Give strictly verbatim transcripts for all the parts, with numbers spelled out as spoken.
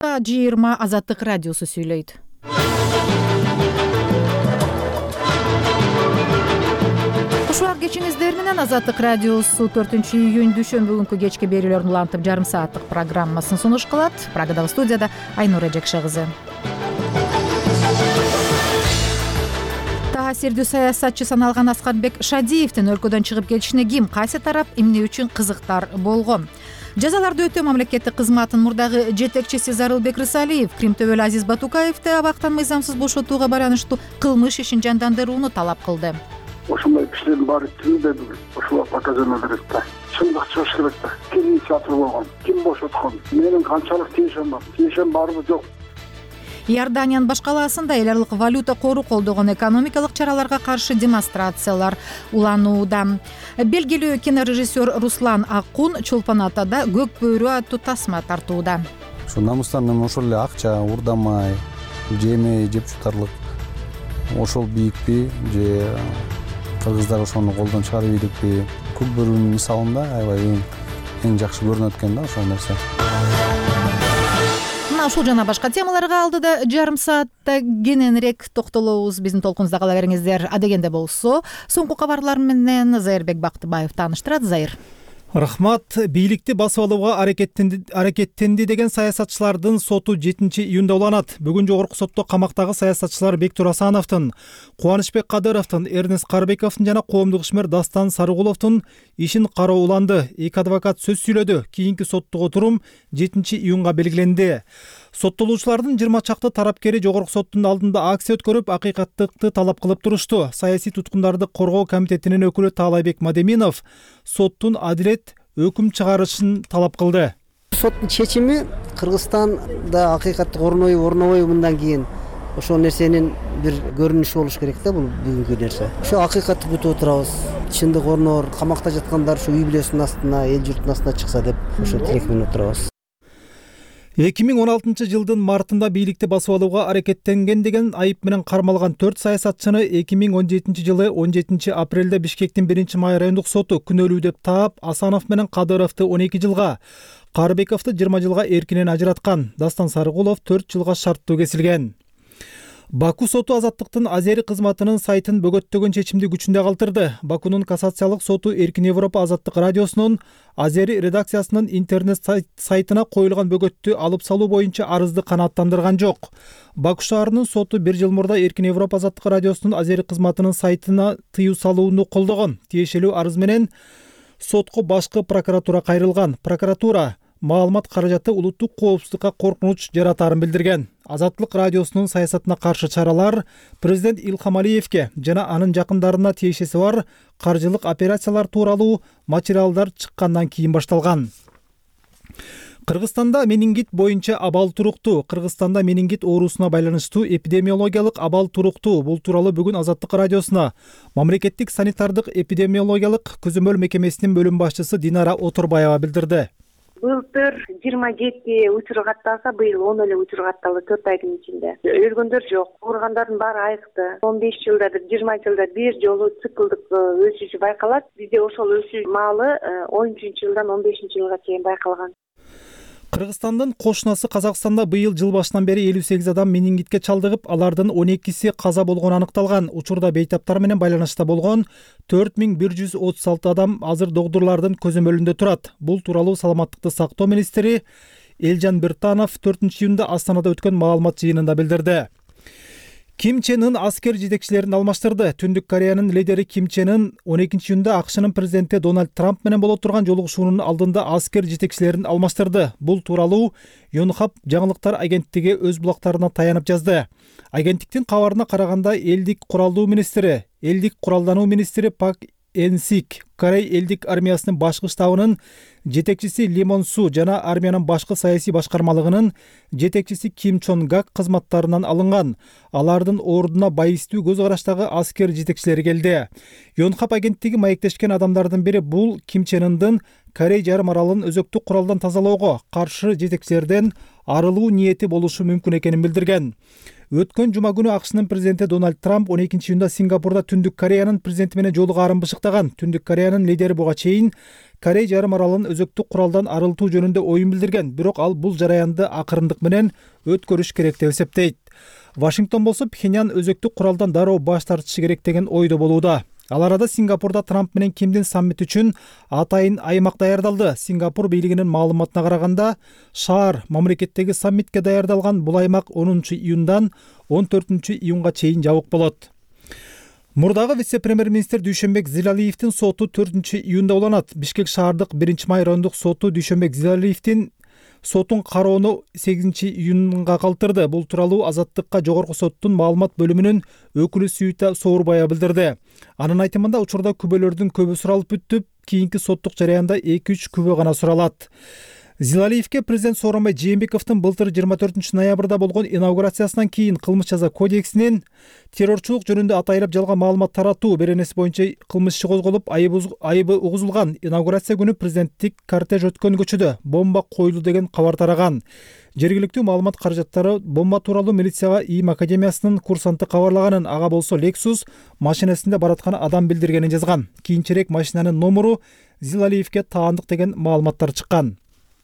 Ушунча жыйырма Азаттык радиосу сүйлөйт. Кушуар кечиңиздер менен Азаттык радиосу төртүнчү июнь дүйшөмбү күнкү кечки берүүлөрүн улантып жарым сааттык программасын сунуш кылат. Прагадагы студияда Айнура Жекше кызы. Таасирдүү саясатчы саналган Аскарбек Шадиевдин өлкөдөн чыгып кетишине ким, кайсы тарап, эмне үчүн кызыктар болгон? Жазаларды өтөө мамлекеттик кызматтын мурдагы жетекчиси Зарылбек Рысалиев Кримтөбөл Азиз Батукаевди абактан мыйзамсыз бошотууга байланыштуу кылмыш ишин жандандырууну талап кылды. Ошондой кишилердин баары тилде ошолор показания берет да. Чындык чыгыш керек да. Ким инициатор болгон, ким бошоткон, менин канчалык тиешем бар, тиешем барбы жок. Иорданиянын баш калаасында эл аралык валюта кору колдогон экономикалык чараларга каршы демонстрациялар уланууда. Белгилүү кинорежиссер Руслан Акун Чолпон Атада көк бөйрө аттуу тасма тартууда. Ошо намыстанын ошол эле акча, урдамай, жемей, жеп жутарлык ошол бийикпи же кыргыздар ошону колдон чыгарып ийдикпи? Көк бөйрөнүн мисалында аябай эң эң жакшы көрүнөт экен да ошол нерсе. Мына ушул жана башка темаларга алдыда жарым саатта кененирээк токтолобуз. Биздин толкунубузда кала бериңиздер. Адегенде болсо, соңку кабарлар менен Зайырбек Бактыбаев тааныштырат. Зайыр. Рахмат. Бийликти басып алууга аракеттенди, аракеттенди деген саясатчылардын соту жетинчи июнда уланат. Бүгүн жогорку сотто камактагы саясатчылар Бектур Асановдун, Кубанычбек Кадыровдун, Эрнест Карыбековдун жана коомдук ишмер Дастан Сарыгуловдун ишин кароо уланды. Эки адвокат сөз сүйлөдү. Кийинки соттук отурум жетинчи июнга белгиленди. Соттолуучулардын жыйырма чакты тарапкери жогорку соттун алдында акция өткөрүп, акыйкаттыкты талап кылып турушту. Саясий туткундарды коргоо комитетинин өкүлү Таалайбек Мадеминов соттун адилет өкүм чыгарышын талап кылды. Соттун чечими Кыргызстанда акыйкаттык орнобойбу, орнобойбу мындан кийин ошол нерсенин бир көрүнүшү болуш керек да, бул бүгүнкү нерсе. Ошо акыйкатты күтүп отурабыз. Чындык орноор, камакта жаткандар ушу үй бүлөсүнүн астына, эл журттун астына чыкса деп ошо тилек менен отурабыз. эки миң он алтынчы жылдын мартында бийликти басып алууга аракеттенген деген айып менен кармалган төрт саясатчыны эки миң он жетинчи жылы он жетинчи апрелде Бишкектин биринчи май райондук соту күнөөлүү деп таап, Асанов менен Кадыровду он эки жылга, Карыбековду жыйырма жылга эркинен ажыраткан. Дастан Сарыгулов төрт жылга шарттуу кесилген. Баку соту Азаттыктын Азери кызматынын сайтын бөгөттөгөн чечимди күчүндө калтырды. Бакунун кассациялык соту Эркин Европа Азаттык радиосунун Азери редакциясынын интернет сайтына коюлган бөгөттү алып салуу боюнча арызды канааттандырган жок. Баку шаарынын соту бир жыл мурда Эркин Европа Азаттык радиосунун Азери кызматынын сайтына тыюу салууну колдогон. Тиешелүү арыз менен сотко башкы прокуратура кайрылган. Прокуратура маалымат каражаты улуттук коопсуздукка коркунуч жаратарын билдирген. Азаттык радиосунун саясатына каршы чаралар президент Илхам Алиевке жана анын жакындарына тиешеси бар каржылык операциялар тууралуу материалдар чыккандан кийин башталган. Кыргызстанда менингит боюнча абал туруктуу. Кыргызстанда менингит оорусуна байланыштуу эпидемиологиялык абал туруктуу. Бул тууралуу бүгүн Азаттык радиосуна мамлекеттик санитардык эпидемиологиялык көзөмөл мекемесинин бөлүм башчысы Динара Отурбаева билдирди. Былтыр жыйырма жети учур катталса, быйыл он эле учур катталды төрт айдын ичинде. Өлгөндөр жок, ооругандардын баары айыкты. он беш жылда, жыйырма жылда бир жолу циклдык өсүшү байкалат. Бизде ошол өсүү маалы он үчүнчү жылдан он бешинчи жылга чейин байкалган. Кыргызстандын кошунасы Казакстанда быйыл жыл башынан бери элүү сегиз адам менингитке чалдыгып, алардын он экиси каза болгону аныкталган. Учурда бейтаптар менен байланышта болгон төрт миң бир жүз отуз алты адам азыр догдурлардын көзөмөлүндө турат. Бул тууралуу саламаттыкты сактоо министри Элжан Биртанов төртүнчү июнда Астанада өткөн маалымат жыйынында билдирди. Ким Чен Ын аскер жетекчилерин алмаштырды. Түндүк Кореянын лидери Ким Чен Ын он экинчи июнда АКШнын президенти Дональд Трамп менен боло турган жолугушуунун алдында аскер жетекчилерин алмаштырды. Бул тууралуу Yonhap жаңылыктар агенттиги өз булактарына таянып жазды. Агенттиктин кабарына караганда элдик куралдуу министри, элдик куралдануу министри Пак Энсик, Корей элдик армиясынын башкы штабынын жетекчиси Ли Мон Су жана армиянын башкы саясий башкармалыгынын жетекчиси Ким Чон Гак кызматтарынан алынган. Алардын ордуна байыстуу көз караштагы аскер жетекчилери келди. Yonhap агенттиги маектешкен адамдардын бири бул Ким Чен Ындын Корей жарым аралын өзөктүк куралдан тазалоого каршы жетекчилерден арылуу ниети болушу мүмкүн экенин билдирген. Өткөн жума күнү АКШнын президенти Дональд Трамп он экинчи июнда Сингапурда Түндүк Кореянын президенти менен жолугарын бышыктаган. Түндүк Кореянын лидери буга чейин Корей жарым аралын өзөктүк куралдан арылтуу жөнүндө оюн билдирген, бирок ал бул жараянды акырындык менен өткөрүш керек деп эсептейт. Вашингтон болсо Пхеньян өзөктүк куралдан дароо баш тартышы керек деген ойдо болууда. Ал арада Сингапурда Трамп менен Кимдин саммит үчүн атайын аймак даярдалды. Сингапур бийлигинин маалыматына караганда, шаар мамлекеттеги саммитке даярдалган бул аймак онунчу июндан он төртүнчү июнга чейин жабык болот. Мурдагы вице-премьер-министр Дүйшөнбек Зилалиевдин соту төртүнчү июнда уланат. Бишкек шаардык биринчи май райондук соту Дүйшөнбек Зилалиевдин сотун кароону сегизинчи июнга калтырды. Бул тууралуу Азаттыкка жогорку соттун маалымат бөлүмүнүн өкүлү Сүйүта Соорбая билдирди. Анын айтымында учурда күбөлөрдүн көбү суралып бүттүп, кийинки соттук жараянда эки үч күбө гана суралат. Зилалиевке президент Сооронбай Жээнбековдун былтыр жыйырма төртүнчү ноябрда болгон инаугурациясынан кийин кылмыш жаза кодексинин террорчулук жөнүндө атайылап жалган маалымат таратуу беренеси боюнча кылмыш иши козголуп, айыбы угузулган. Инаугурация күнү президенттик кортеж өткөн көчөдө бомба коюлду деген кабар тараган. Жергиликтүү маалымат каражаттары бомба тууралуу милицияга ИИМ академиясынын курсанты кабарлаганын, ага болсо Lexus машинасында бараткан адам билдиргенин жазган. Кийинчерээк машинанын номуру Зилалиевке таандык деген маалыматтар чыккан.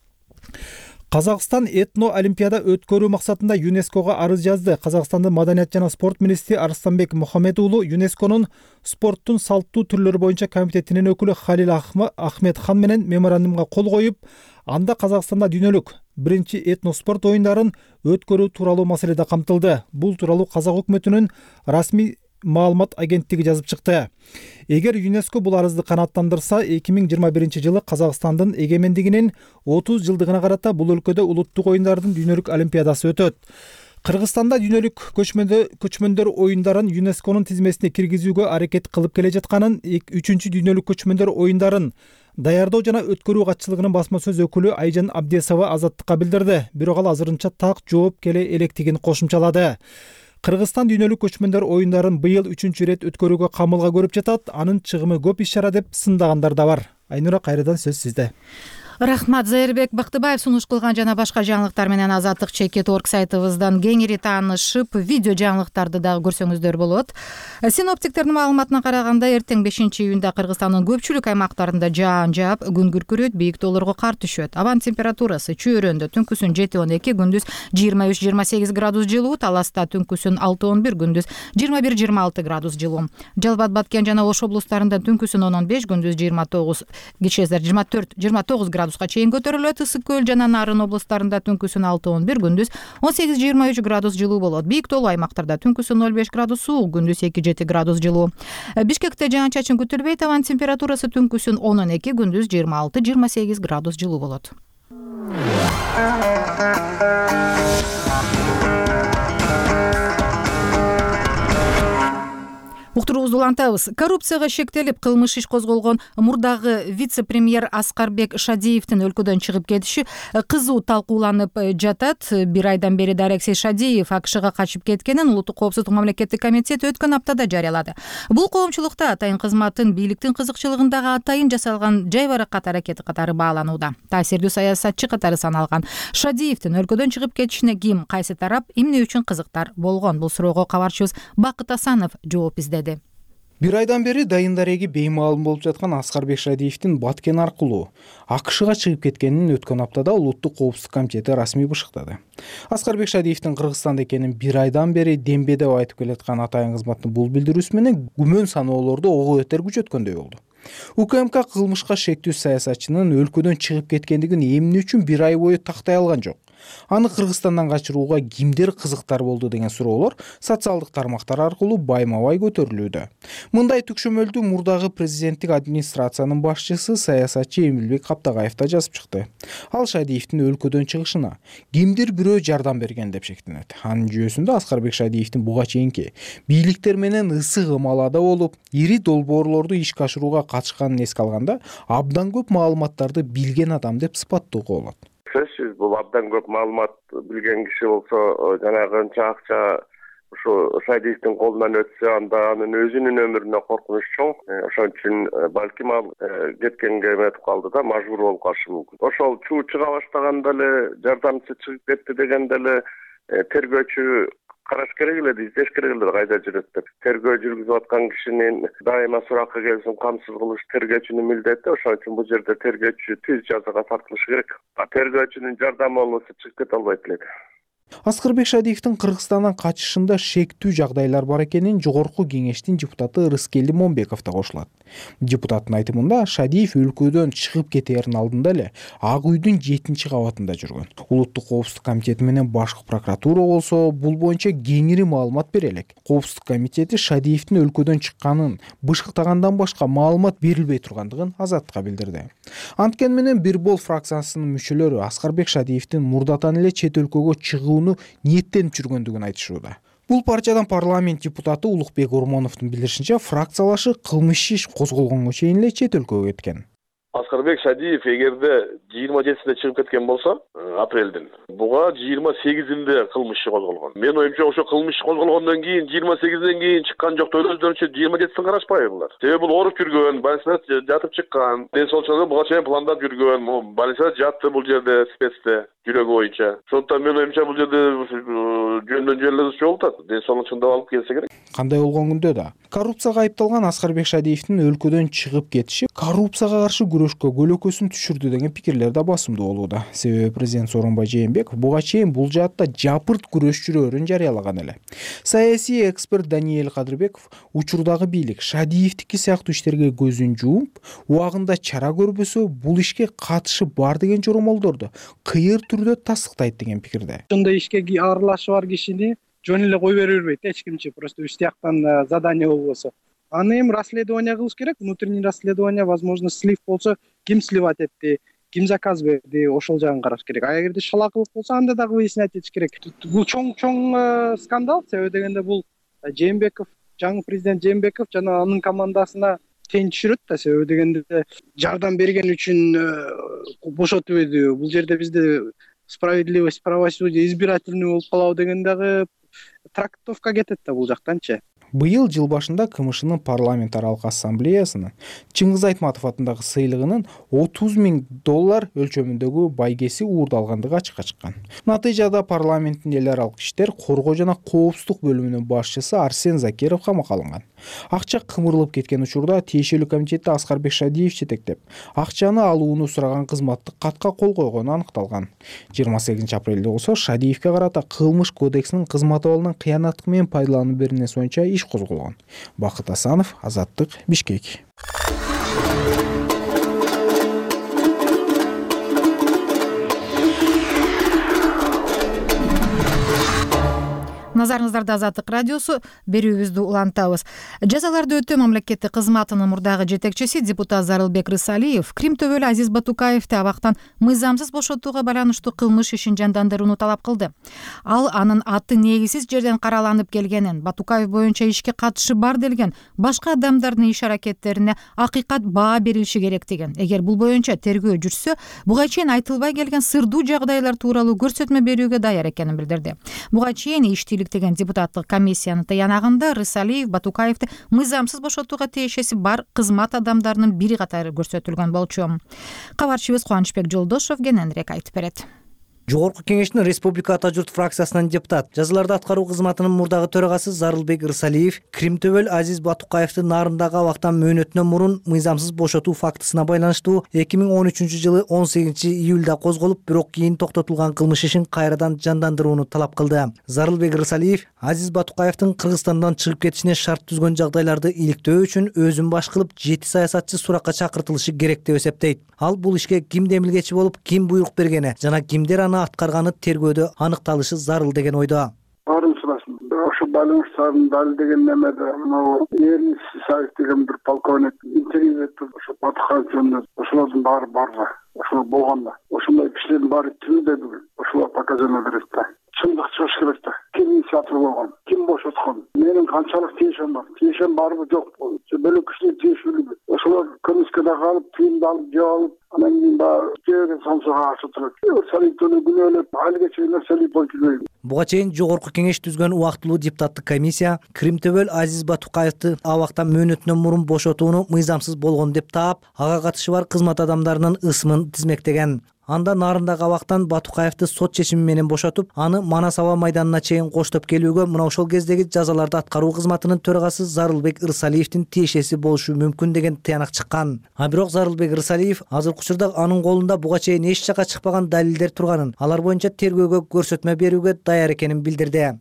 Казакстан этно олимпиада өткөрүү максатында ЮНЕСКОга арыз жазды. Казакстандын маданият жана спорт министри Арыстанбек Мухаммед уулу ЮНЕСКонун спорттун салттуу түрлөрү боюнча комитетинин өкүлү Халил Ахмед хан менен меморандумга кол коюп, анда Казакстанда дүйнөлүк биринчи этно спорт оюндарын өткөрүү тууралуу маселе да камтылды. Бул тууралуу Казак өкмөтүнүн расмий маалымат агенттиги жазып чыкты. Эгер ЮНЕСКо бул арызды канааттандырса, эки миң жыйырма биринчи жылы Казакстандын эгемендигинин отуз жылдыгына карата бул өлкөдө улуттук оюндардын дүйнөлүк олимпиадасы өтөт. Кыргызстанда дүйнөлүк көчмөндөр оюндарын ЮНЕСКонун тизмесине киргизүүгө аракет кылып келе жатканын, үчүнчү дүйнөлүк көчмөндөр оюндарын даярдоо жана өткөрүү катчылыгынын басма сөз өкүлү Айжан Абдесова Азаттыкка билдирди. Бирок ал азырынча так жооп келе электигин кошумчалады. Кыргызстан дүйнөлүк көчмөндөр оюндарын быйыл үчүнчү ирет өткөрүүгө камылга көрүп жатат. Анын чыгымы көп иш-чара деп сындагандар да бар. Айнура, кайрадан сөз сизде. Рахмат. Зайырбек Бактыбаев сунуш кылган жана башка жаңылыктар менен Азаттык чекит орг сайтыбыздан кеңири таанышып, видео жаңылыктарды дагы көрсөңүздөр болот. Синоптиктердин маалыматына караганда, эртең бешинчи июнда Кыргызстандын көпчүлүк аймактарында жаан жаап, күн күркүрөйт, бийик тоолорго кар түшөт. Абан температурасы чөйрөндө түнкүсүн жети он эки, күндүз жыйырма үч жыйырма сегиз градус жылуу, Таласта түнкүсүн алты он бир, күндүз жыйырма бир жыйырма алты градус жылуу. Жалбат, Баткен жана Ош облустарында түнкүсүн он он беш, күндүз жыйырма тогуз, кечээсдер жыйырма төрт жыйырма тогуз градуска чейин көтөрүлөт. Ысык көл жана Нарын облустарында түнкүсүн алты он бир, күндүз он сегиз жыйырма үч градус жылуу болот. Бийик тоолуу аймактарда түнкүсүн ноль беш градус суук, күндүз эки жети градус жылуу. Бишкекте жаан-чачын күтүлбөйт. Абан температурасы түнкүсүн он он эки, күндүз жыйырма алты жыйырма сегиз градус жылуу болот. Уктуруубузду улантабыз. Коррупцияга шектелип, кылмыш иш козголгон мурдагы вице-премьер Аскарбек Шадиевдин өлкөдөн чыгып кетиши кызуу талкууланып жатат. Бир айдан бери да Алексей Шадиев АКШга качып кеткенин Улуттук коопсуздук мамлекеттик комитети өткөн аптада жарыялады. Бул коомчулукта атайын кызматтын бийликтин кызыкчылыгындагы атайын жасалган жайбаракат аракети катары бааланууда. Таасирдүү саясатчы катары саналган Шадиевдин өлкөдөн чыгып кетишине ким, кайсы тарап эмне үчүн кызыктар болгон? Бул суроого кабарчыбыз Бакыт Асанов жооп издеди. Бир айдан бери дайын дареги беймаалым болуп жаткан Аскарбек Шадиевдин Баткен аркылуу АКШга чыгып кеткенин өткөн аптада Улуттук коопсуздук комитети расмий бышыктады. Аскарбек Шадиевдин Кыргызстанда экенин бир айдан бери дембе деп айтып келаткан атайын кызматтын бул билдирүүсү менен күмөн саноолорду ого бетер күчөткөндөй болду. УКМК кылмышка шектүү саясатчынын өлкөдөн чыгып кеткендигин эмне үчүн бир ай бою тактай алган жок? Аны Кыргызстандан качырууга кимдер кызыктар болду деген суроолор социалдык тармактар аркылуу байма-бай көтөрүлүүдө. Мындай түкшөмөлдү мурдагы президенттик администрациянын башчысы саясатчы Эмилбек Каптагаев да жазып чыкты. Ал Шадиевдин өлкөдөн чыгышына кимдир бирөө жардам берген деп шектенет. Анын жүйөсүндө Аскарбек Шадиевдин буга чейинки бийликтер менен ысык ымалада болуп, ири долбоорлорду ишке ашырууга катышканын эске алганда, абдан көп маалыматтарды билген адам деп сыпаттоого болот. Сөзсүз бул абдан көп маалымат билген киши болсо, жанагы канча акча ушу Шадиевдин колунан өтсө, анда анын өзүнүн өмүрүнө коркунуч чоң. Ошон үчүн балким ал кеткенге эметип калды да, мажбур болуп калышы мүмкүн. Ошол чуу чыга баштаганда эле жардамчы чыгып кетти дегенде эле тергөөчү караш керек эле, издеш керек эле кайда жүрөт деп. Тергөө жүргүзүп аткан кишинин дайыма суракка келсин камсыз кылыш тергөөчүнүн милдети. Ошон үчүн бул жерде тергөөчү түз жазага тартылышы керек. Тергөөчүнүн жардамы болбосо чыгып кете албайт элек. Аскарбек Шадиевдин Кыргызстандан качышында шектүү жагдайлар бар экенин Жогорку кеңештин депутаты Рыскелди Момбеков да кошулат. Депутаттын айтымында Шадиев өлкөдөн чыгып кетээрин алдында эле Ак үйдүн жетинчи кабатында жүргөн. Улуттук коопсуздук комитети менен башкы прокуратура болсо бул боюнча кеңири маалымат бере элек. Коопсуздук комитети Шадиевдин өлкөдөн чыкканын, бышыктагандан башка маалымат берилбей тургандыгын Азаттыкка билдирди. Анткени менен Бир Бол фракциясынын мүчөлөрү Аскарбек Шадиевдин мурдатан эле чет өлкөгө чыгуу ниеттенип жүргөндүгүн айтышууда. Бул парчадан парламент депутаты Улукбек Ормоновдун билдиришинче, фракциялашы кылмыш иш козголгонго чейин эле чет өлкөгө кеткен. Аскарбек Шадиев эгерде жыйырма жетисинде чыгып кеткен болсо, апрелдин, буга жыйырма сегизинде кылмыш иши козголгон. Мен оюмча ошо кылмыш иши козголгондон кийин жыйырма сегизинен кийин чыккан жок өздөрүнчө жыйырма жетисин карашпайбы булар? Себеби бул ооруп жүргөн, больницада жатып чыккан, ден соолукчуна буга чейин пландап жүргөн, больницада жатты бул жерде спецте жүрөгү боюнча. Ошондуктан мен оюмча бул жерде жөндөн жөн эле болуп атат. Ден соолугун чындап алып келсе керек. Кандай болгон күндө да коррупцияга айыпталган Аскарбек Шадиевдин өлкөдөн чыгып кетиши коррупцияга каршы күрөшкө көлөкөсүн түшүрдү деген пикирлер да басымдуу болууда. Себеби президент Сооронбай Жээнбеков буга чейин бул жаатта жапырт күрөш жүрөөрүн жарыялаган эле. Саясий эксперт Даниэль Кадырбеков учурдагы бийлик Шадиевдики сыяктуу иштерге көзүн жууп, убагында чара көрбөсө бул ишке катышы бар деген жоромолдорду кыйыр түрдө тастыктайт деген пикирде. Ошондой ишке аралашы бар кишини жөн эле кой бере бербейт эч кимчи, просто үч тияктан задание болбосо. Аны эми расследование кылыш керек, внутренний расследование, возможно, слив болсо, ким сливать этти, ким заказ берди, ошол жагын караш керек. А эгерде шалакылык болсо, анда дагы выяснять этиш керек. Бул чоң-чоң скандал, себеби дегенде бул Жээнбеков, жаңы президент Жээнбеков жана анын командасына тең түшүрөт да, себеби дегенде жардам берген үчүн бошотуп өйдү. Бул жерде бизде справедливость, правосудие, избирательный болуп калабы деген дагы трактовка кетет да бул жактанчы. Быйыл жыл башында КМШнын парламентаралык ассамблеясынын Чыңгыз Айтматов атындагы сыйлыгынын отуз миң доллар өлчөмүндөгү байгеси уурдалгандыгы ачыкка чыккан. Натыйжада парламенттин эл аралык иштер коргоо жана коопсуздук бөлүмүнүн башчысы Арсен Закиров камакка алынган. Акча кымырылып кеткен учурда тиешелүү комитетте Аскарбек Шадиев жетектеп, акчаны алууну сураган кызматтык катка кол койгону аныкталган. жыйырма сегизинчи апрелде болсо Шадиевке карата Кылмыш кодексинин кызмат абалынан кыянаттык менен пайдалануу беренеси боюнча иш козголгон. Бакыт Асанов, Азаттык, Бишкек. Назарыңыздарда Азаттык радиосу, берүүбүздү улантабыз. Жазаларды өтөө мамлекеттик кызматынын мурдагы жетекчиси депутат Зарылбек Рысалиев Крим төбөлү Азиз Батукаевди абактан мыйзамсыз бошотууга байланыштуу кылмыш ишин жандандырууну талап кылды. Ал анын аты негизсиз жерден караланып келгенин, Батукаев боюнча ишке катышы бар делген башка адамдардын иш аракеттерине акыйкат баа берилиши керек деген. Эгер бул боюнча тергөө жүрсө, буга чейин айтылбай келген сырдуу жагдайлар тууралуу көрсөтмө берүүгө даяр экенин билдирди. Буга чейин иштүүлүк деген депутаттык комиссиянын таянагында Рысалиев Батукаевди мыйзамсыз бошотууга тиешеси бар кызмат адамдарынын бири катары көрсөтүлгөн болчу. Кабарчыбыз Кубанычбек Жолдошов кененирээк айтып берет. Жогорку кеңештин Республика Ата журт фракциясынан депутат, жазаларды аткаруу кызматынын мурдагы төрагасы Зарылбек Рысалиев Крим төбөл Азиз Батукаевди нарындагы абактан мөөнөтүнөн мурун мыйзамсыз бошотуу фактысына байланыштуу эки миң он үчүнчү жылы он сегизинчи июлда козголуп, бирок кийин токтотулган кылмыш ишин кайрадан жандандырууну талап кылды. Зарылбек Рысалиев Азиз Батукаевдин Кыргызстандан чыгып кетишине шарт түзгөн жагдайларды иликтөө үчүн өзүн баш кылып жети саясатчы суракка чакыртылышы керек деп эсептейт. Ал бул ишке ким демилгечи болуп, ким буйрук бергени жана кимдер аны аткарганы тергөөдө аныкталышы зарыл деген ойдо. Баарын сурасын. Ошо байланыштардын дал деген немеде могу Элис Саев деген бир полковник интервью этти. Ошо Батукаев жөнүндө ошолордун баары бар. Ошол болгондо ошондой кишилердин баары түрдө ошолор показания берет да. Чындык чыгыш керек да. Ким инициатор болгон, ким бошоткон, менин канчалык тиешем бар, тиешем барбы жок, бөлөк кишилер тиешелүүбү. Ошолор көмүскө да калып, тыйымды алып, жеп алып, анан кийин баягы жер самсага каршы турат. Саликтөөнү күнөөлөп, айлга чейин салип койгон. Буга чейин Жогорку кеңеш түзгөн убактылуу депутаттык комиссия Крим төбөл Азиз Батукаевди абактан мөөнөтүнөн мурун бошотууну мыйзамсыз болгон деп таап, ага катышы бар кызмат адамдарынын ысымын тизмектеген. анда нарындагы абактан Батукаевди сот чечими менен бошотуп, аны Манас аба майданына чейин коштоп келүүгө мына ошол кездеги жазаларды аткаруу кызматынын төрагасы Зарылбек Ырсалиевдин тиешеси болушу мүмкүн деген тыянак чыккан. А бирок Зарылбек Ырсалиев азыркы учурда анын колунда буга чейин эч жака чыкпаган далилдер турганын, алар боюнча тергөөгө көрсөтмө берүүгө даяр экенин билдирди.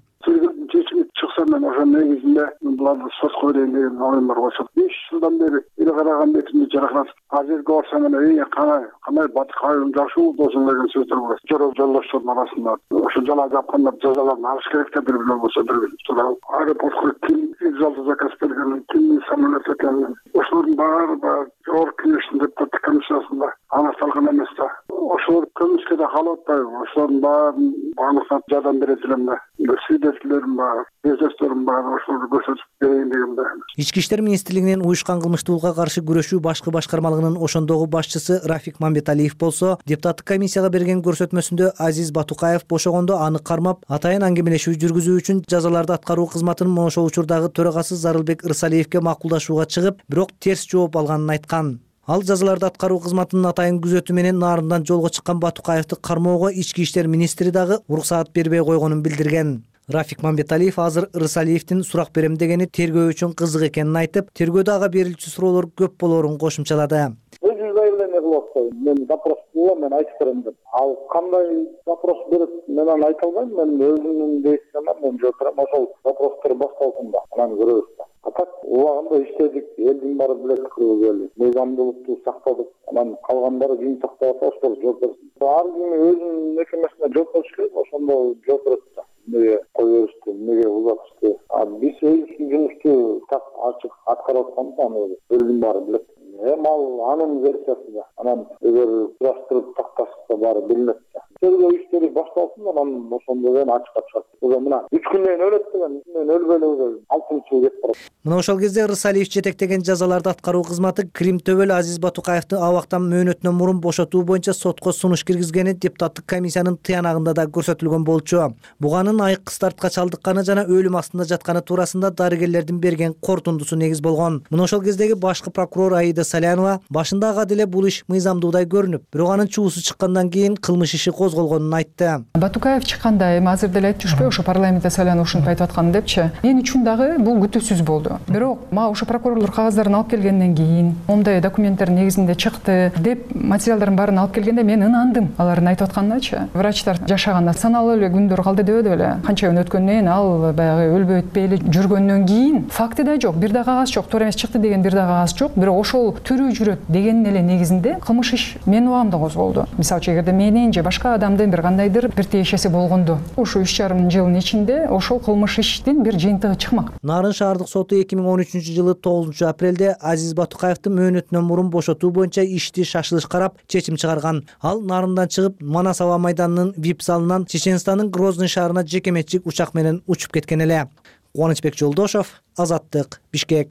Мен ошо негизинде буларды сотко берейин деген оюм бар. Ошо беш жылдан бери ири караган бетимди жаракатып, азыркы барсам эле эй кандай кандай Батукаевдин жашоо болсун деген сөздөр бар. Жора жолдоштордун арасында ошо жала жапканда жазаларын алыш керек деп бир бирөө болсо бир бирөө. Аэропортко ким экзалты заказ берген, ким самолет экенин, ошолордун баары баары жогорку кеңештин депутаттык комиссиясында аныкталган эмес да. Ошолор көмүскө да калып атпайбы? Ошолордун баарын баардыгына жардам берет элем да. Свидетельдерим бар, кездештөрүм бар, ошолорду көрсөтүп берейин дегенде. Ички иштер министрлигинин уюшкан кылмыштуулукка каршы күрөшүү башкы башкармалыгынын ошондогу башчысы Рафик Мамбеталиев болсо, депутаттык комиссияга берген көрсөтмөсүндө Азиз Батукаев бошогондо аны кармап, атайын аңгемелешүү жүргүзүү үчүн жазаларды аткаруу кызматынын ошол учурдагы төрагасы Зарылбек Ырсалиевке макулдашууга чыгып, бирок терс жооп алганын айткан. Ал жазаларды аткаруу кызматынын атайын күзөтү менен нарындан жолго чыккан Батукаевди кармоого ички иштер министри дагы уруксаат бербей койгонун билдирген. Рафик Мамбеталиев азыр Ырсалиевдин сурак берем дегени тергөө үчүн кызык экенин айтып, тергөөдө ага берилчү суроолор көп болоорун кошумчалады. Өзү заявление кылып атпайбы? Мен запрос кылам, мен айтып берем деп. Ал кандай запрос берет, мен аны айта албайм. Мен өзүмдүн действиям бар, мен жооп берем. Ошол вопростор башталсын да, анан көрөбүз да. Атак убагында иштедик, элдин баары билет кыруу келди. Мыйзамдуулукту сактадык. Анан калгандары ким сактап атса ошол жооп берсин. Ар ким өзүнүн мекемесине жооп бериш керек, ошондо жооп берет да. Неге кой беришти, неге узатышты. А биз өзүбүздүн жумушту так ачык аткарып атканбыз, аны элдин баары билет. Эми ал анын версиясы да. Анан эгер сураштырып такташса баары билинет да. Тергөө иштери башталсын, анан ошондо эле ачыкка чыгат. Ошо мына үч күндөн өлөт деген, мен өлбөлүгү алтынчы жыл кетип барат. Мына ошол кезде Ырсалиев жетектеген жазаларды аткаруу кызматы Крим төбөлү Азиз Батукаевди абактан мөөнөтүнөн мурун бошотуу боюнча сотко сунуш киргизгени депутаттык комиссиянын тыянагында да көрсөтүлгөн болчу. Буганын айык кыстартка чалдыкканы жана өлүм астында жатканы туурасында дарыгерлердин берген корутундусу негиз болгон. Мына ошол кездеги башкы прокурор Аида Салянова башында ага деле бул иш мыйзамдуудай көрүнүп, бирок анын чуусу чыккандан кийин кылмыш иши козголгонун айтты. Батукаев чыкканда эми азыр деле айтып жүрүшпөйбү, ошо парламентте Салянова ушинтип айтып аткан депчи. Мен үчүн дагы бул күтүүсүз болду. Бирок мага ошо прокурорлор кагаздарын алып келгенден кийин, момундай документтер негизинде чыкты деп материалдардын баарын алып келгенде мен ынандым алардын айтып атканыначы. Врачтар жашаганда саналуу эле күндөр калды деп эле. Канча күн өткөндөн ал баягы өлбөй өтпөй эле жүргөндөн кийин факты да жок, бир да кагаз жок, туура эмес чыкты деген бир да кагаз жок. Бирок ошол тирүү жүрөт дегенин эле негизинде кылмыш иш менин убагымда козголду. Мисалы үчүн эгерде менин же башка адамдын бир кандайдыр бир тиешеси болгондо, ошо үч жарым жылдын ичинде ошол кылмыш иштин бир жыйынтыгы чыкмак. Нарын шаардык соту эки миң он үчүнчү жылы тогузунчу апрелде Азиз Батукаевди мөөнөтүнөн мурун бошотуу боюнча ишти шашылыш карап чечим чыгарган. Ал нарындан чыгып Манас аба майданынын вип залынан Чеченстандын Грозный шаарына жекеменчик учак менен учуп кеткен эле. Кубанычбек Жолдошов, Азаттык, Бишкек.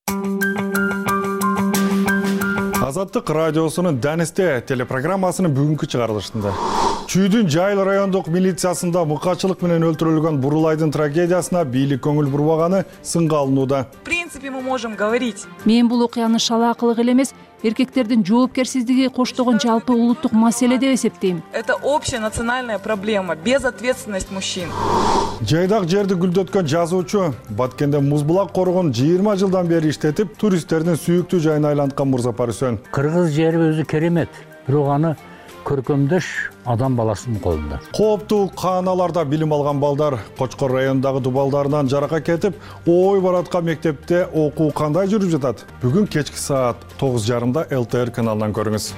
Азаттык радиосунун Данисте телепрограммасынын бүгүнкү чыгарылышында Чүйдүн Жайыл райондук милициясында мыкачылык менен өлтүрүлгөн Бурулайдын трагедиясына бийлик көңүл бурбаганы сынга алынууда. В принципе, мы можем говорить. Мен бул окуяны шалаакылык эле эмес, эркектердин жоопкерсиздиги коштогон жалпы улуттук маселе деп эсептейм. Это общая национальная проблема, безответственность мужчин. Жайдак жерди гүлдөткөн жазуучу Баткенде муз булак коргон жыйырма жылдан бери иштетип, туристтердин сүйүктүү жайына айланткан Мурзапар Үсөн. Кыргыз жери өзү керемет, бирок аны көркөмдөш адам баласынын колунда. Кооптуу кааналарда билим алган балдар Кочкор районундагы дубалдарынан жарака кетип, ой бараткан мектепте окуу кандай жүрүп жатат? Бүгүн кечки саат тогуз жарымда эл тэ эр каналынан көрүңүз.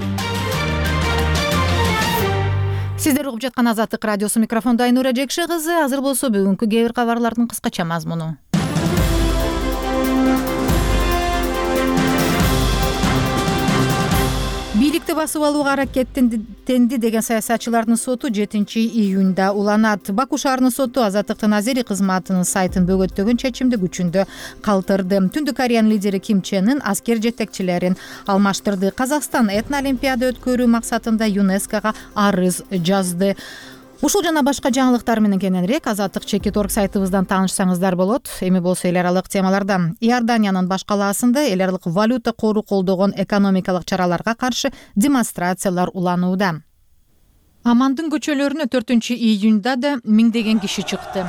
Сиздер угуп жаткан Азаттык радиосу, микрофонда Айнура Жекши кызы. Азыр болсо бүгүнкү кээ бир кабарлардын кыскача мазмуну. Бийликти басып алууга аракеттенди деген саясатчылардын соту жетинчи июнда уланат. Баку шаарынын соту Азаттыктын азири кызматынын сайтын бөгөттөгөн чечимди күчүндө калтырды. Түндүк Кореянын лидери Ким Чен Ын аскер жетекчилерин алмаштырды. Казакстан этно-олимпиада өткөрүү максатында ЮНЕСКОга арыз жазды. Ушул жана башка жаңылыктар менен кененирээк Азаттык чекит точка орг сайтыбыздан таанышсаңыздар болот. Эми болсо эл аралык темалардан. Иорданиянын баш калаасында эл аралык валюта кору колдогон экономикалык чараларга каршы демонстрациялар уланууда. Амандын көчөлөрүнө төртүнчү июнда да миңдеген киши чыкты.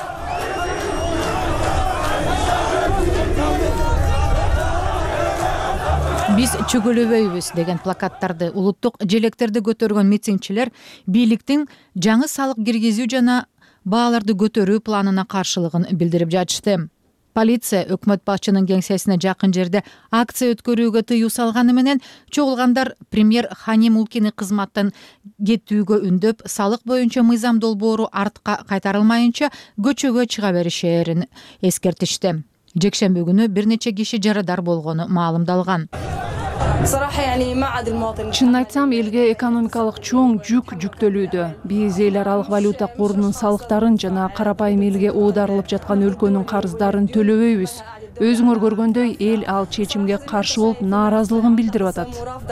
Биз чөгөлөбөйбүз деген плакаттарды, улуттук желектерди көтөргөн митингчилер бийликтин жаңы салык киргизүү жана бааларды көтөрүү планына каршылыгын билдирип жатышты. Полиция өкмөт башчынын кеңсесине жакын жерде акция өткөрүүгө тыюу салганы менен чогулгандар премьер Хани Мулкини кызматтан кетүүгө үндөп, салык боюнча мыйзам долбоору артка кайтарылмайынча көчөгө чыга беришерин эскертишти. Жекшемби күнү бир нече киши жарадар болгону маалымдалган. Чынын айтсам, элге экономикалык чоң жүк жүктөлүүдө. Биз эл аралык валюта корунун салыктарын жана карапайым элге оодарылып жаткан өлкөнүн карыздарын төлөбөйбүз. Өзүңөр көргөндөй, эл ал чечимге каршы болуп нааразылыгын билдирип атат,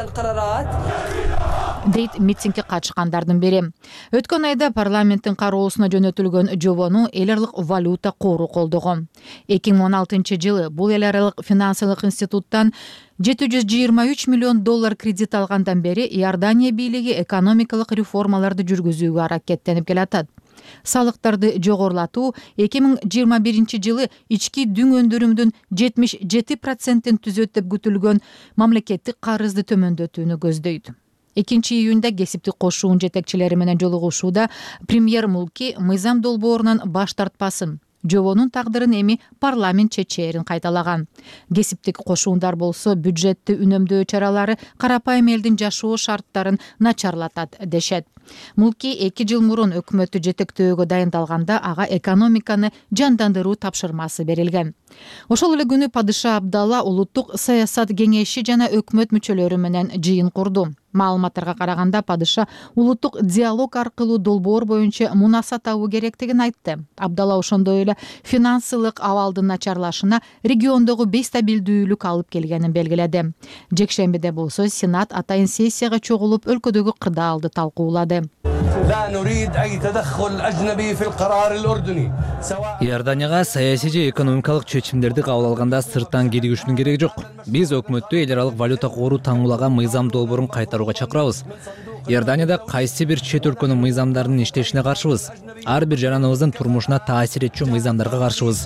дейт митингге катышкандардын бири. Өткөн айда парламенттин кароосуна жөнөтүлгөн жобону эл аралык валюта кору колдогон. эки миң он алтынчы жылы бул эл аралык финансылык институттан жети жүз жыйырма үч миллион доллар кредит алгандан бери Иордания бийлиги экономикалык реформаларды жүргүзүүгө аракеттенип келатат. Салыктарды жогорулатуу эки миң жыйырма биринчи жылы ички дүң өндүрүмдүн жетимиш жети процентин түзөт деп күтүлгөн мамлекеттик карызды төмөндөтүүнү көздөйт. экинчи июнда кесиптик кошуун жетекчилери менен жолугушууда премьер Мулки мыйзам долбоорунан баш тартпасын, жобонун тагдырын эми парламент чечээрин кайталаган. Кесиптик кошуундар болсо бюджетти үнөмдөө чаралары карапайым элдин жашоо шарттарын начарлатат дешет. Мулки эки жыл мурун өкмөттү жетектөөгө дайындалганда ага экономиканы жандандыруу тапшырмасы берилген. Ошол эле күнү падыша Абдалла улуттук саясат кеңеши жана өкмөт мүчөлөрү менен жыйын курду. Маалыматтарга караганда падыша улуттук диалог аркылуу долбоор боюнча мунаса табуу керектигин айтты. Абдалла ошондой эле финансылык абалдын начарлашына региондогу бейстабилдүүлүк алып келгенин белгиледи. Жекшембиде болсо Сенат атайын сессияга чогулуп өлкөдөгү кырдаалды талкуулады. Иорданияга саясий же экономикалык чечимдерди кабыл алганда сырттан киригишүүнүн кереги жок. Биз өкмөттү эл аралык валюта кору таңуулаган мыйзам долбоорун кайтарууга чакырабыз. Иорданияда кайсы бир чет өлкөнүн мыйзамдарынын иштешине каршыбыз. Ар бир жараныбыздын турмушуна таасир этчү мыйзамдарга каршыбыз.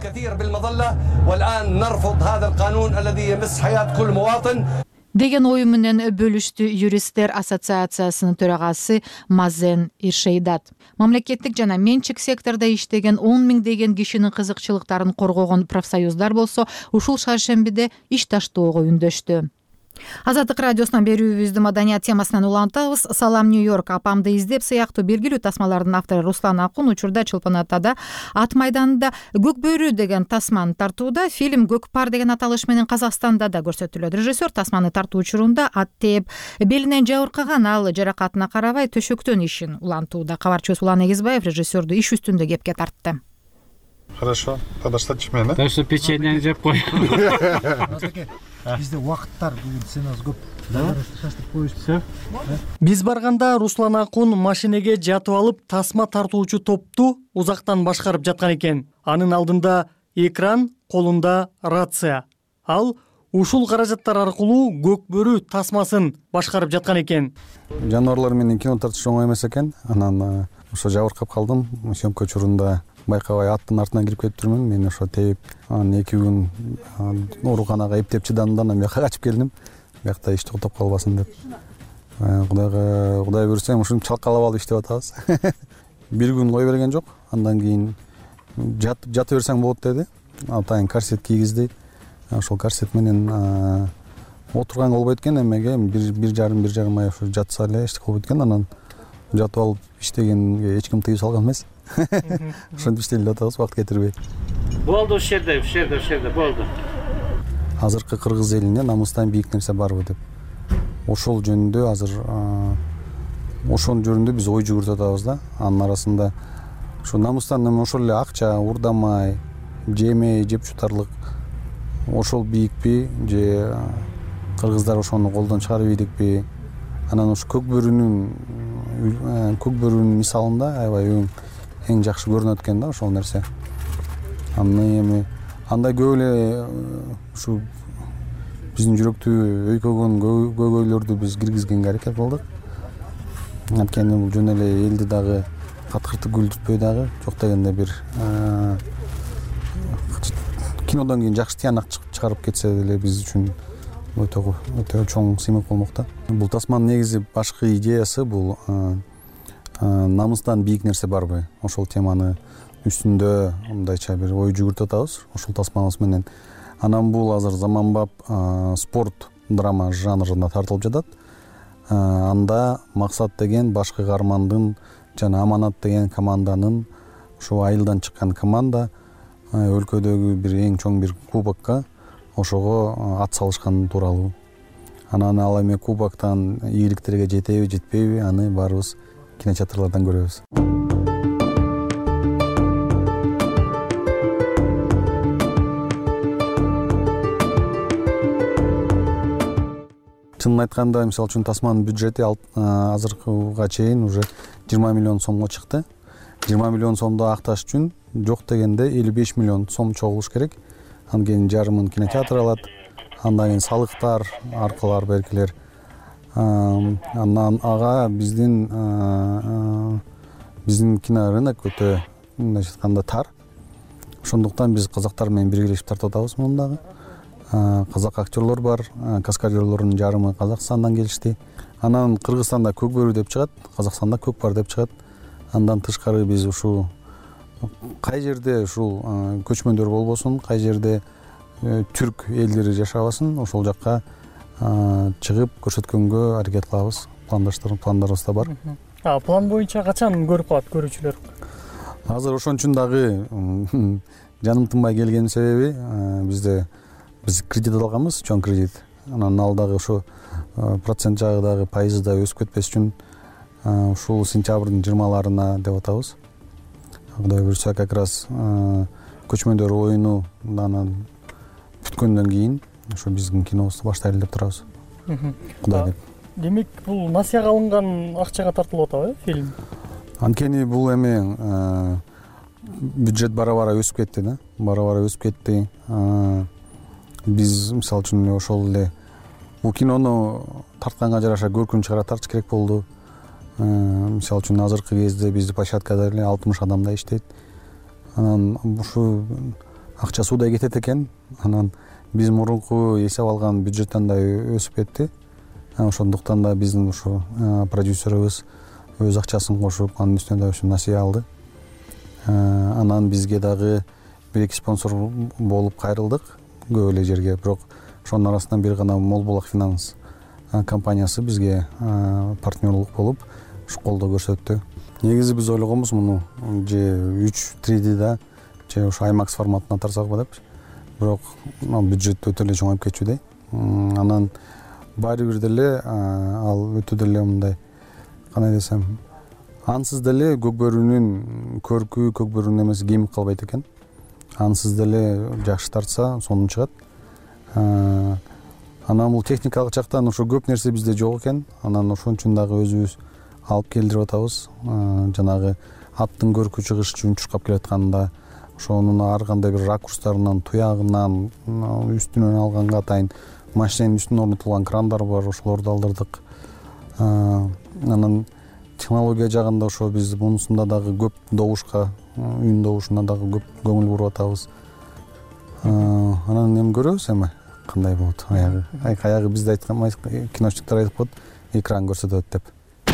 Деген ою менен бөлүштү юристтер ассоциациясынын төрагасы Мазен Иршейдат. Мамлекеттик жана менчик сектордо иштеген он миңдеген кишинин кызыкчылыктарын коргогон профсоюздар болсо ушул шаршембиде иш таштоого үндөштү. Азаттык радиосунан берүүбүздү маданият темасынан улантабыз. Салам Нью-Йорк, апамды издеп сыяктуу белгилүү тасмалардын автору Руслан Акун учурда Чолпон Атада ат майданында Көк бөрү деген тасманы тартууда. Фильм Көк пар деген аталыш менен Казакстанда да көрсөтүлөт. Режиссер тасманы тартуу учурунда ат тээп, белинен жабыркаган, ал жаракатына карабай төшөктөн ишин улантууда. Кабарчыбыз Улан Эгизбаев режиссерду иш үстүндө кепке тартты. Хорошо, тогда что чемен, да? Так что печенье жеп кой. Бизде убакыттар бүгүн сен аз көп. Шаштырып коюшпу. Биз барганда Руслан Акун машинеге жатып алып, тасма тартуучу топту узактан башкарып жаткан экен. Анын алдында экран, колунда рация. Ал ушул каражаттар аркылуу Көк бөрү тасмасын башкарып жаткан экен. Жаныбарлар менен кино тартыш оңой эмес экен. Анан ошо жабыркап калдым. Съемка учурунда байкабай аттын артынан кирип кетиптирмин. Мен ошо тээп, анан эки күн ооруканага эптеп чыдадым да анан бияка качып келдим. Биякта иш токтоп калбасын деп. Кудайга, Кудай буйрса, ушинтип чалкалап алып иштеп атабыз. Бир күн кой берген жок. Андан кийин жатып жата берсең болот деди. Атайын корсет кийгизди. Ошол корсет менен отурганга болбойт экен, эмеге бир жарым бир жарым ай ошо жатса эле эч болбойт экен. Анан жатып алып иштегенге эч ким тыюу салган эмес. Ошентип иштелип атабыз, убакыт кетирбей. Болду ушул жерде, ушул жерде, ушул жерде болду. Азыркы кыргыз элинде намыстан бийик нерсе барбы деп. Ошол жөнүндө азыр ошонун жөнүндө биз ой жүгүртүп атабыз да. Анын арасында ошо намыстан эми ошол эле акча, урдамай, жемей, жеп жутарлык ошол бийикпи же кыргыздар ошону колдон чыгарып ийдикпи? Анан ушу көк бөрүнүн көк бөрүнүн мисалында аябай эң жакшы көрүнөт экен да ошол нерсе. Аны эми андай көп эле ушу биздин жүрөктү өйкөгөн көйгөйлөрдү биз киргизгенге аракет кылдык. анткени бул жөн эле элди дагы каткыртып күлдүртпөй дагы жок дегенде бир кинодон кийин жакшы тыянак чыгарып кетсе деле биз үчүн өтө өтө чоң сыймык болмок да. Бул тасманын негизи башкы идеясы бул намыстан бийик нерсе барбы, ошол теманы үстүндө мындайча бир ой жүгүртүп атабыз ушул тасмабыз менен. Анан бул азыр заманбап спорт драма жанрына тартылып жатат. Анда максат деген башкы каармандын жана Аманат деген команданын, ошо айылдан чыккан команда өлкөдөгү бир эң чоң бир кубокко ошого ат салышкан тууралуу. Анан ал эми кубоктан ийгиликтерге жетеби, жетпейби, аны баарыбыз кинотеатрлардан көрөбүз. Чынын айтканда, мисалы үчүн тасманын бюджети азыркыга чейин уже жыйырма миллион сомго чыкты. жыйырма миллион сомду акташ үчүн жок дегенде элүү беш миллион сом чогулуш керек. Андан кийин жарымын кинотеатр алат, андан кийин салыктар аркылуу ар беркилер. Андан ага биздин биздин кинорынок өтө мындайча айтканда тар. Ошондуктан биз казактар менен биргелешип тартып атабыз муну дагы. Казак актерлор бар, каскадерлордун жарымы Казакстандан келишти. Анан Кыргызстанда көк бөрү деп чыгат, Казакстанда көк бар деп чыгат. Андан тышкары биз ушул кай жерде ушул көчмөндөр болбосун, кай жерде түрк элдери жашабасын, ошол жакка чыгып көрсөткөнгө аракет кылабыз. Пландарыбыз да бар. А план боюнча качан көрүп калат көрүүчүлөр? Азыр ошон үчүн дагы жаным тынбай келгенин себеби бизде биз кредит алганбыз, чоң кредит. Анан ал дагы ошо процент жагы дагы пайызы да өсүп кетпес үчүн ушул сентябрдын жыйырмаларына деп атабыз. Кудай буйрса, как раз көчмөндөр оюну анан бүткөндөн кийин ошо биздин кинобузду баштайлы деп турабыз. Кудай деп. Демек, бул насыяга алынган акчага тартылып атабы, фильм? Анткени бул эми бюджет бара-бара өсүп кетти да, бара-бара өсүп кетти. Биз мисалы үчүн ошол эле бул кинону тартканга жараша көркүн чыгара тартыш керек болду. Мисалы үчүн азыркы кезде биздин площадкада эле алтымыш адамдай иштейт. Анан ушу акча суудай кетет экен. Анан биз мурунку эсеп алган бюджеттен да өсүп кетти. Ошондуктан да биздин ушу продюсерибиз өз акчасын кошуп, анын үстүнө да ушу насыя алды. Анан бизге дагы бир-эки спонсор болуп кайрылдык көп эле жерге, бирок ошонун арасынан бир гана Молбулак финанс компаниясы бизге партнерлук болуп ушу колдоо көрсөттү. Негизи биз ойлогонбуз муну же үч три дэ же ушу IMAX форматына тарсакпы деп. Бирок бюджет өтө эле чоңоюп кетчүдөй. Анан баары бир деле ал өтө деле мындай кандай десем, ансыз деле көк бөрүнүн көркү, көк бөрүнүн эмеси кемип калбайт экен. Ансыз деле жакшы тартса, сонун чыгат. Анан бул техникалык жактан ушу көп нерсе бизде жок экен. Анан ошон үчүн дагы өзүбүз алып келдирип атабыз. Жанагы аттын көркү чыгыш үчүн чуркап келатканда ошонун ар кандай бир ракурстарынан, туягынан, үстүнөн алганга атайын машиненин үстүнө орнотулган крандар бар, ошолорду алдырдык. Анан технология жагында ошо биз мунусунда дагы көп добушка, үн добушуна дагы көп көңүл буруп атабыз. Анан эми көрөбүз эми кандай болот. Аягы, аягы бизде айткан киночниктер айтып коет, экран көрсөтөт деп.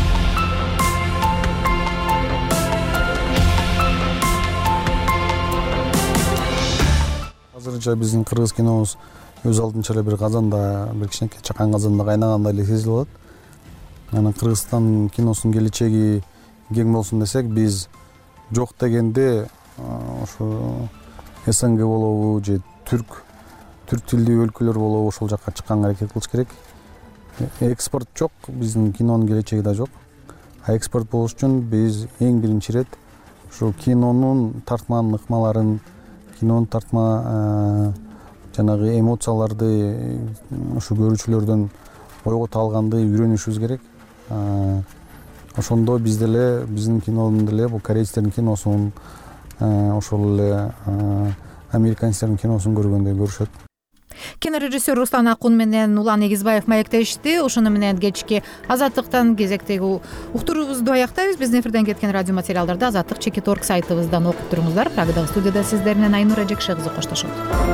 Азырынча биздин кыргыз кинобуз өз алдынча эле бир казанда, бир кичинекей чакан казанда кайнагандай эле сезилип атат. Анан Кыргызстан киносунун келечеги кең болсун десек, биз жок дегенде ошо СНГ болобу же түрк түрк тилдүү өлкөлөр болобу ошол жакка чыкканга аракет кылыш керек. Экспорт жок, биздин кинонун келечеги да жок. А экспорт болуш үчүн биз эң биринчи ирет ушу кинонун тартман ыкмаларын, кинонун тартма жанагы эмоцияларды ушу көрүүчүлөрдөн ойгото алганды үйрөнүшүбүз керек. Ошондо биз деле биздин кинонун деле бул корейцтердин киносун, ошол эле американецтердин киносун көргөндөй көрүшөт. кинорежиссер Руслан Акун менен Улан Эгизбаев маектешти. Ошону менен кечки Азаттыктан кезектеги уктуруубузду аяктайбыз. Биздин эфирден кеткен радио материалдарды Азаттык чекит точка орг сайтыбыздан окуп туруңуздар. Прагадагы студияда сиздер менен Айнура Жекше кызы коштошот.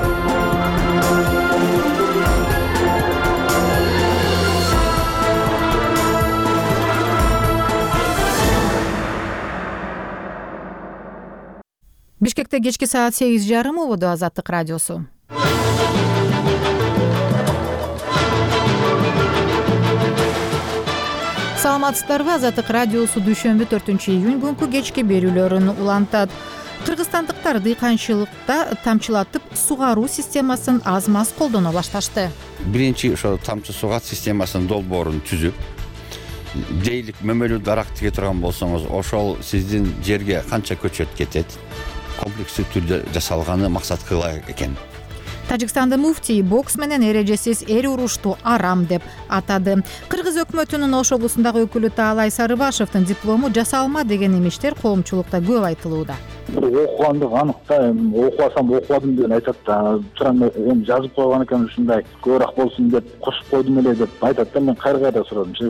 Бишкекте кечки саат сегиз жарым убуду Азаттык радиосу. Саламатсыздарбы? Азаттык радиосу дүйшөмбү төртүнчү июнь күнкү кечки берүүлөрүн улантат. Кыргызстандыктар дыйканчылыкта тамчылатып сугаруу системасын аз-маз колдоно башташты. Биринчи ошо тамчы сугат системасынын долбоорун түзүп, жейлик мөмөлүү дарак тиге турган болсоңуз, ошол сиздин жерге канча көчөт кетет, комплекстүү түрдө жасалганы максат кыла экен. Тажикстанда муфтий бокс менен эрежесиз эр урушту арам деп атады. Кыргыз өкмөтүнүн Ош облусундагы өкүлү Таалай Сарыбашевдин диплому жасалма деген имиштер коомчулукта көп айтылууда. Окугандык анык да, окубасам окубадым деген айтат да. Туран эми жазып койгон экен ушундай көбүрөөк болсун деп кошуп койдум эле деп айтат да. Мен кайра-кайра сурадым.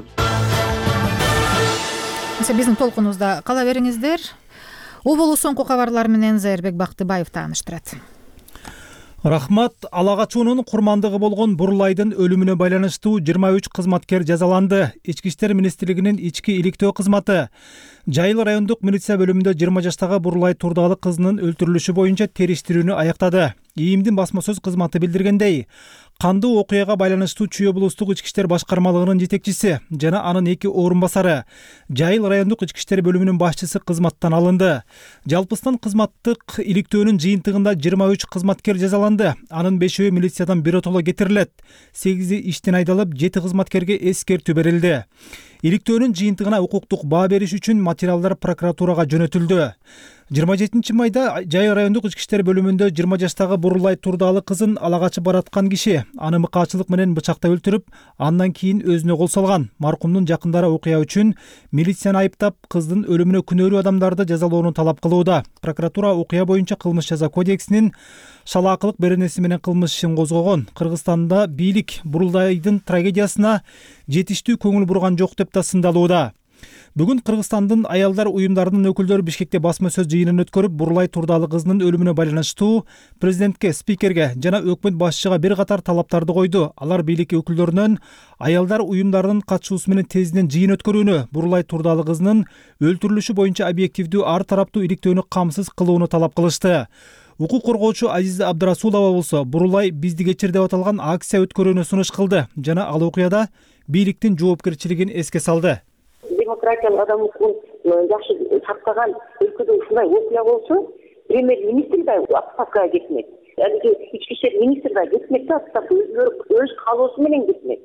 Биздин толкунубузда кала бериңиздер. Оболу соңку кабарлар менен Зайырбек Бактыбаев тааныштырат. Рахмат. Ала качуунун курмандыгы болгон Бурулайдын өлүмүнө байланыштуу жыйырма үч кызматкер жазаланды. Ички иштер министрлигинин ички иликтөө кызматы Жайыл райондук милиция бөлүмүндө жыйырма жаштагы Бурулай Турдалы кызынын өлтүрүлүшү боюнча териштирүүнү аяктады. ИИМдин басма сөз кызматы билдиргендей, кандуу окуяга байланыштуу Чүй облустук ички иштер башкармалыгынын жетекчиси жана анын эки орун басары Жайыл райондук ички иштер бөлүмүнүн башчысы кызматтан алынды. Жалпысынан кызматтык иликтөөнүн жыйынтыгында жыйырма үч кызматкер жазаланды. Анын бешөө милициядан биротоло кетирилет. сегизи иштен айдалып, жети кызматкерге эскертүү берилди. Иликтөөнүн жыйынтыгына укуктук баа бериш үчүн материалдар прокуратурага жөнөтүлдү. жыйырма жетинчи майда Жайыл райондук ички иштер бөлүмүндө жыйырма жаштагы Бурулай Турдалы кызын ала качып бараткан киши аны мыкаачылык менен бычактап өлтүрүп, андан кийин өзүнө кол салган. Маркумдун жакындары окуя үчүн милицияны айыптап, кыздын өлүмүнө күнөөлүү адамдарды жазалоону талап кылууда. Прокуратура окуя боюнча кылмыш жаза кодексинин шалаакылык беренеси менен кылмыш ишин козгогон. Кыргызстанда бийлик Бурулайдын трагедиясына жетиштүү көңүл бурган жок деп да сындалууда. Бүгүн Кыргызстандын аялдар уюмдарынын өкүлдөрү Бишкекте басма сөз жыйынын өткөрүп, Бурулай Турдалы кызынын өлүмүнө байланыштуу президентке, спикерге жана өкмөт башчыга бир катар талаптарды койду. Алар бийлик өкүлдөрүнөн аялдар уюмдарынын катышуусу менен тезинен жыйын өткөрүүнү, Бурулай Турдалы кызынын өлтүрүлүшү боюнча объективдүү ар тараптуу иликтөөнү камсыз кылууну талап кылышты. Укук коргоочу Азиза Абдрасулова болсо Бурулай бизди кечир деп аталган акция өткөрүүнү сунуш кылды жана ал окуяда бийликтин жоопкерчилигин эске салды. Демократиялык адам укугун жакшы сактаган өлкөдө ушундай окуя болсо, премьер-министр да отставкага кетмек. Алиги ички иштер министри да кетмек да, отставка өз каалоосу менен кетмек.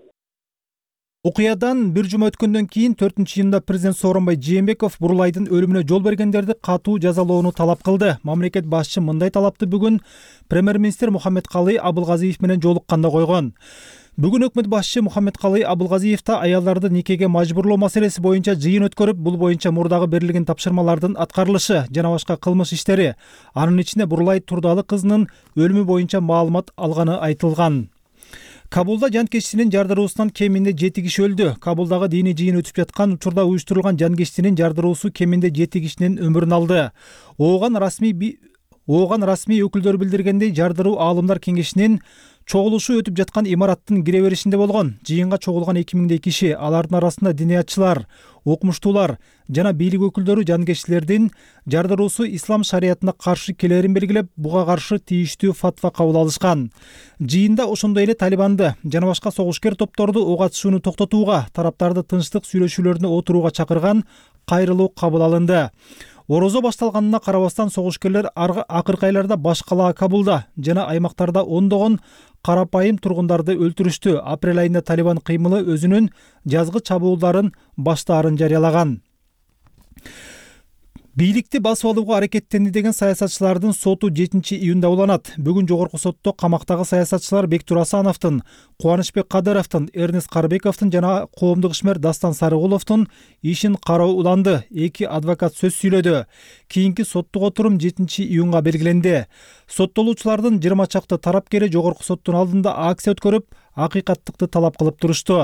Окуядан бир жума өткөндөн кийин төртүнчү июнда президент Сооронбай Жээнбеков Бурулайдын өлүмүнө жол бергендерди катуу жазалоону талап кылды. Мамлекет башчы мындай талапты бүгүн премьер-министр Мухаммедкалый Абылгазиев менен жолукканда койгон. Бүгүн өкмөт башчы Мухаммедкалый Абылгазиев да аялдарды никеге мажбурлоо маселеси боюнча жыйын өткөрүп, бул боюнча мурдагы берилген тапшырмалардын аткарылышы жана башка кылмыш иштери, анын ичинде Бурулай Турдалы кызынын өлүмү боюнча маалымат алганы айтылган. Кабулда жанкечтинин жардыруусунан кеминде жети киши өлдү. Кабулдагы диний жыйын өтүп жаткан учурда уюштурулган жанкечтинин жардыруусу кеминде жети кишинин өмүрүн алды. Ооган расмий Ооган расмий өкүлдөр билдиргендей, жардыруу аалымдар кеңешинин чогулушу өтүп жаткан имараттын кире беришинде болгон. Жыйынга чогулган эки миңдей киши, алардын арасында диниятчылар, окумуштуулар жана бийлик өкүлдөрү жанкечтилердин жардыруусу ислам шариятына каршы келерин белгилеп, буга каршы тийиштүү фатва кабыл алышкан. Жыйында ошондой эле Талибанды жана башка согушкер топторду ок атышууну токтотууга, тараптарды тынчтык сүйлөшүүлөрүнө отурууга чакырган кайрылуу кабыл алынды. Орозо башталганына карабастан согушкерлер акыркы айларда баш калаа Кабулда жана аймактарда ондогон карапайым тургундарды өлтүрүштү. Апрель айында Талибан кыймылы өзүнүн жазгы чабуулдарын баштаарын жарыялаган. бийликти басып алууга аракеттенди деген саясатчылардын соту жетинчи июнда уланат. Бүгүн жогорку сотто камактагы саясатчылар Бектур Асановдун, Кубанычбек Кадыровдун, Эрнест Карбековдун жана коомдук ишмер Дастан Сарыгуловдун ишин кароо уланды. Эки адвокат сөз сүйлөдү. Кийинки соттук отурум жетинчи июнга белгиленди. Соттолуучулардын жыйырма чакты тарапкери жогорку соттун алдында акция өткөрүп, акыйкаттыкты талап кылып турушту.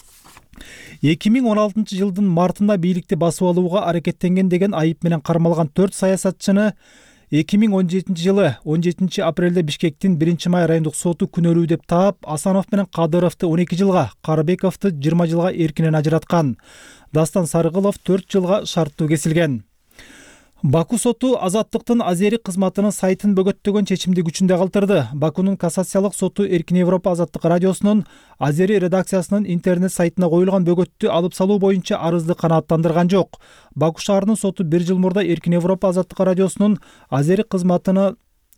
эки миң он алтынчы жылдын мартында бийликти басып алууга аракеттенген деген айып менен кармалган төрт саясатчыны эки миң он жетинчи жылы он жетинчи апрелде Бишкектин биринчи май райондук соту күнөөлүү деп таап, Асанов менен Кадыровду он эки жылга, Карбековду жыйырма жылга эркинен ажыраткан. Дастан Сарыгулов төрт жылга шарттуу кесилген. Баку соту Азаттыктын Азери кызматынын сайтын бөгөттөгөн чечимди күчүндө калтырды. Бакунун кассациялык соту Эркин Европа Азаттык радиосунун Азери редакциясынын интернет сайтына коюлган бөгөттү алып салуу боюнча арызды канааттандырган жок. Баку шаарынын соту бир жыл мурда Эркин Европа Азаттык радиосунун Азери кызматына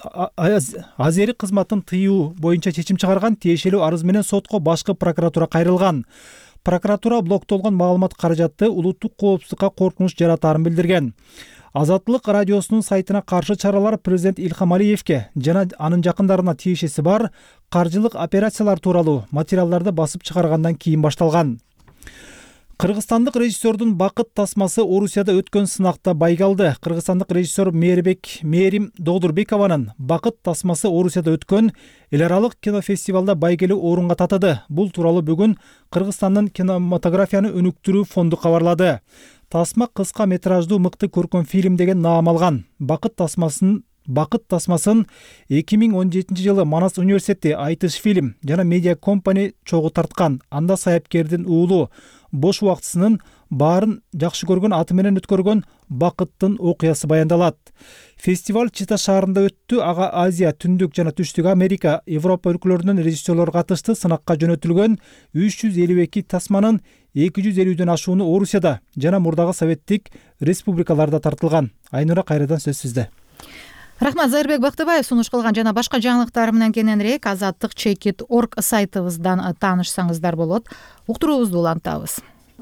Азери кызматын тыюу боюнча чечим чыгарган тиешелүү арыз менен сотко башкы прокуратура кайрылган. Прокуратура блоктолгон маалымат каражатты улуттук коопсуздукка коркунуч жаратаарын билдирген. Азаттык радиосунун сайтына каршы чаралар президент Илхам Алиевке жана анын жакындарына тиешеси бар каржылык операциялар тууралуу материалдарды басып чыгаргандан кийин башталган. Кыргызстандык режиссердун бакыт тасмасы Орусияда өткөн сынакта байгалды. Кыргызстандык режиссер Мээрбек Мээрим Додурбекованын бакыт тасмасы Орусияда өткөн эл аралык кинофестивалда байгелүү орунга татыды. Бул тууралуу бүгүн Кыргызстандын кинематографияны өнүктүрүү фонду кабарлады. Тасма кыска метраждуу мыкты көркөм фильм деген наам алган. Бакыт тасмасын Бакыт тасмасын эки миң он жетинчи жылы Манас университети Айтыш фильм жана медиа компани чогуу тарткан. Анда саяпкердин уулу бош убактысынын баарын жакшы көргөн аты менен өткөргөн Бакыттын окуясы баяндалат. Фестиваль Чита шаарында өттү. Ага Азия, Түндүк жана Түштүк Америка, Европа өлкөлөрүнөн режиссерлор катышты. Сынакка жөнөтүлгөн үч жүз элүү эки тасманын эки жүз элүүдөн ашууну Орусияда жана мурдагы советтик республикаларда тартылган. Айнура, кайрадан сөз сизде. Рахмат, Зайырбек Бактыбаев сунуш кылган жана башка жаңылыктар менен кененирээк азаттык чекит точка орг сайтыбыздан таанышсаңыздар болот. Уктуруубузду улантабыз.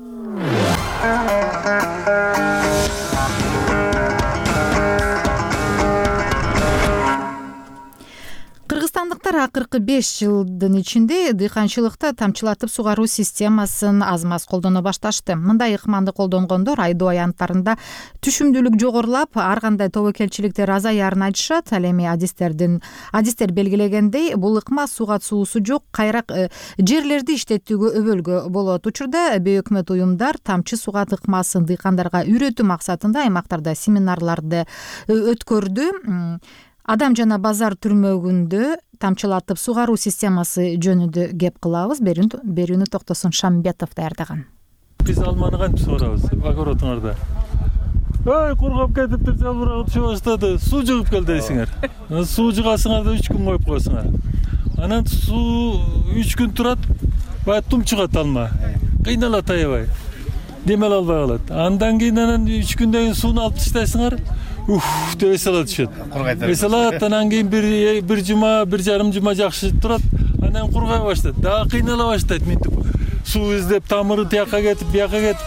Кыргызстандыктар акыркы беш жылдын ичинде дыйканчылыкта тамчылатып сугаруу системасын аз маз колдоно башташты. Мындай ыкманды колдонгондор айдоо аянттарында түшүмдүүлүк жогорулап, ар кандай тобокелчиликтер азаярын айтышат. Ал эми адистердин адистер белгилегендей, бул ыкма суга суусу жок, кайрак жерлерди иштетүүгө өбөлгө болот. Учурда бейөкмөт уюмдар тамчы сугат ыкмасын дыйкандарга үйрөтүү максатында аймактарда семинарларды өткөрдү. Адам жана базар түрмөгүндө тамчылатып сугаруу системасы жөнүндө кеп кылабыз. Берүүнү Токтосун Шамбетов даярдаган. Биз алманы кантип сугарабыз? Огородуңарда. Ой, кургап кетиптир, жалбырагы түшө баштады. Суу жыгып кел дейсиңер. Суу жыгасыңар да үч күн коюп койсуңар. Анан суу үч күн турат, баягы тум чыгат алма. Кыйналат аябай. Демел албай калат. Андан кийин анан үч күндөн кийин сууну алып таштайсыңар. Уф, деп эсала түшөт. Эсалат, анан кийин бир бир жума, бир жарым жума жакшы турат, анан кургай баштайт. Дагы кыйнала баштайт мынтип. Суу издеп, тамыры тияка кетип, бияка кетип.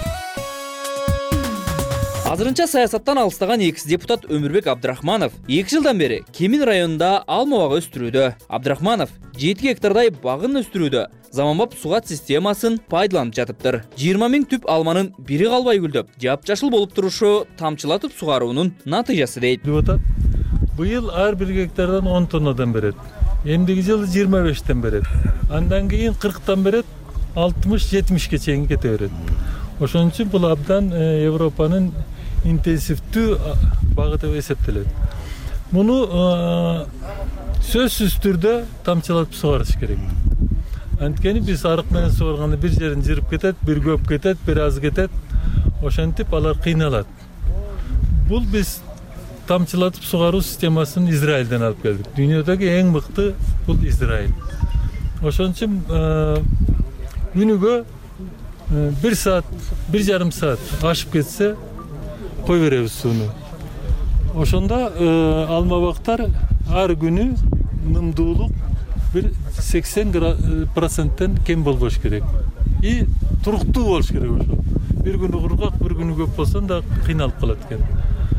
Азырынча саясаттан алыстаган экс депутат Өмүрбек Абдрахманов эки жылдан бери Кемин районунда алма бак өстүрүүдө. Абдрахманов жети гектардай багын өстүрүүдө заманбап сугат системасын пайдаланып жатыптыр. жыйырма миң түп алманын бири калбай гүлдөп, жапжашыл болуп турушу тамчылатып сугаруунун натыйжасы дейт. Депутат быйыл ар бир гектардан он тоннадан берет. Эмдиги жылы жыйырма бештен берет. Андан кийин кырктан берет, алтымыш жетимишке чейин кете берет. Ошон үчүн бул абдан Европанын интенсивдүү багыты деп эсептелет. Муну сөзсүз түрдө тамчылатып сугарыш керек. Анткени биз арык менен сугарганда бир жерин жырып кетет, бир көп кетет, бир аз кетет. Ошентип алар кыйналат. Бул биз тамчылатып сугаруу системасын Израилден алып келдик. Дүйнөдөгү эң мыкты бул Израиль. Ошон үчүн күнүгө бир саат, бир жарым саат ашып кетсе кой беребиз сууну. Ошондо алма бактар ар күнү нымдуулук бир сексен проценттен кем болбош керек. И туруктуу болуш керек ошо. Бир күнү кургак, бир күнү көп болсо да кыйналып калат экен.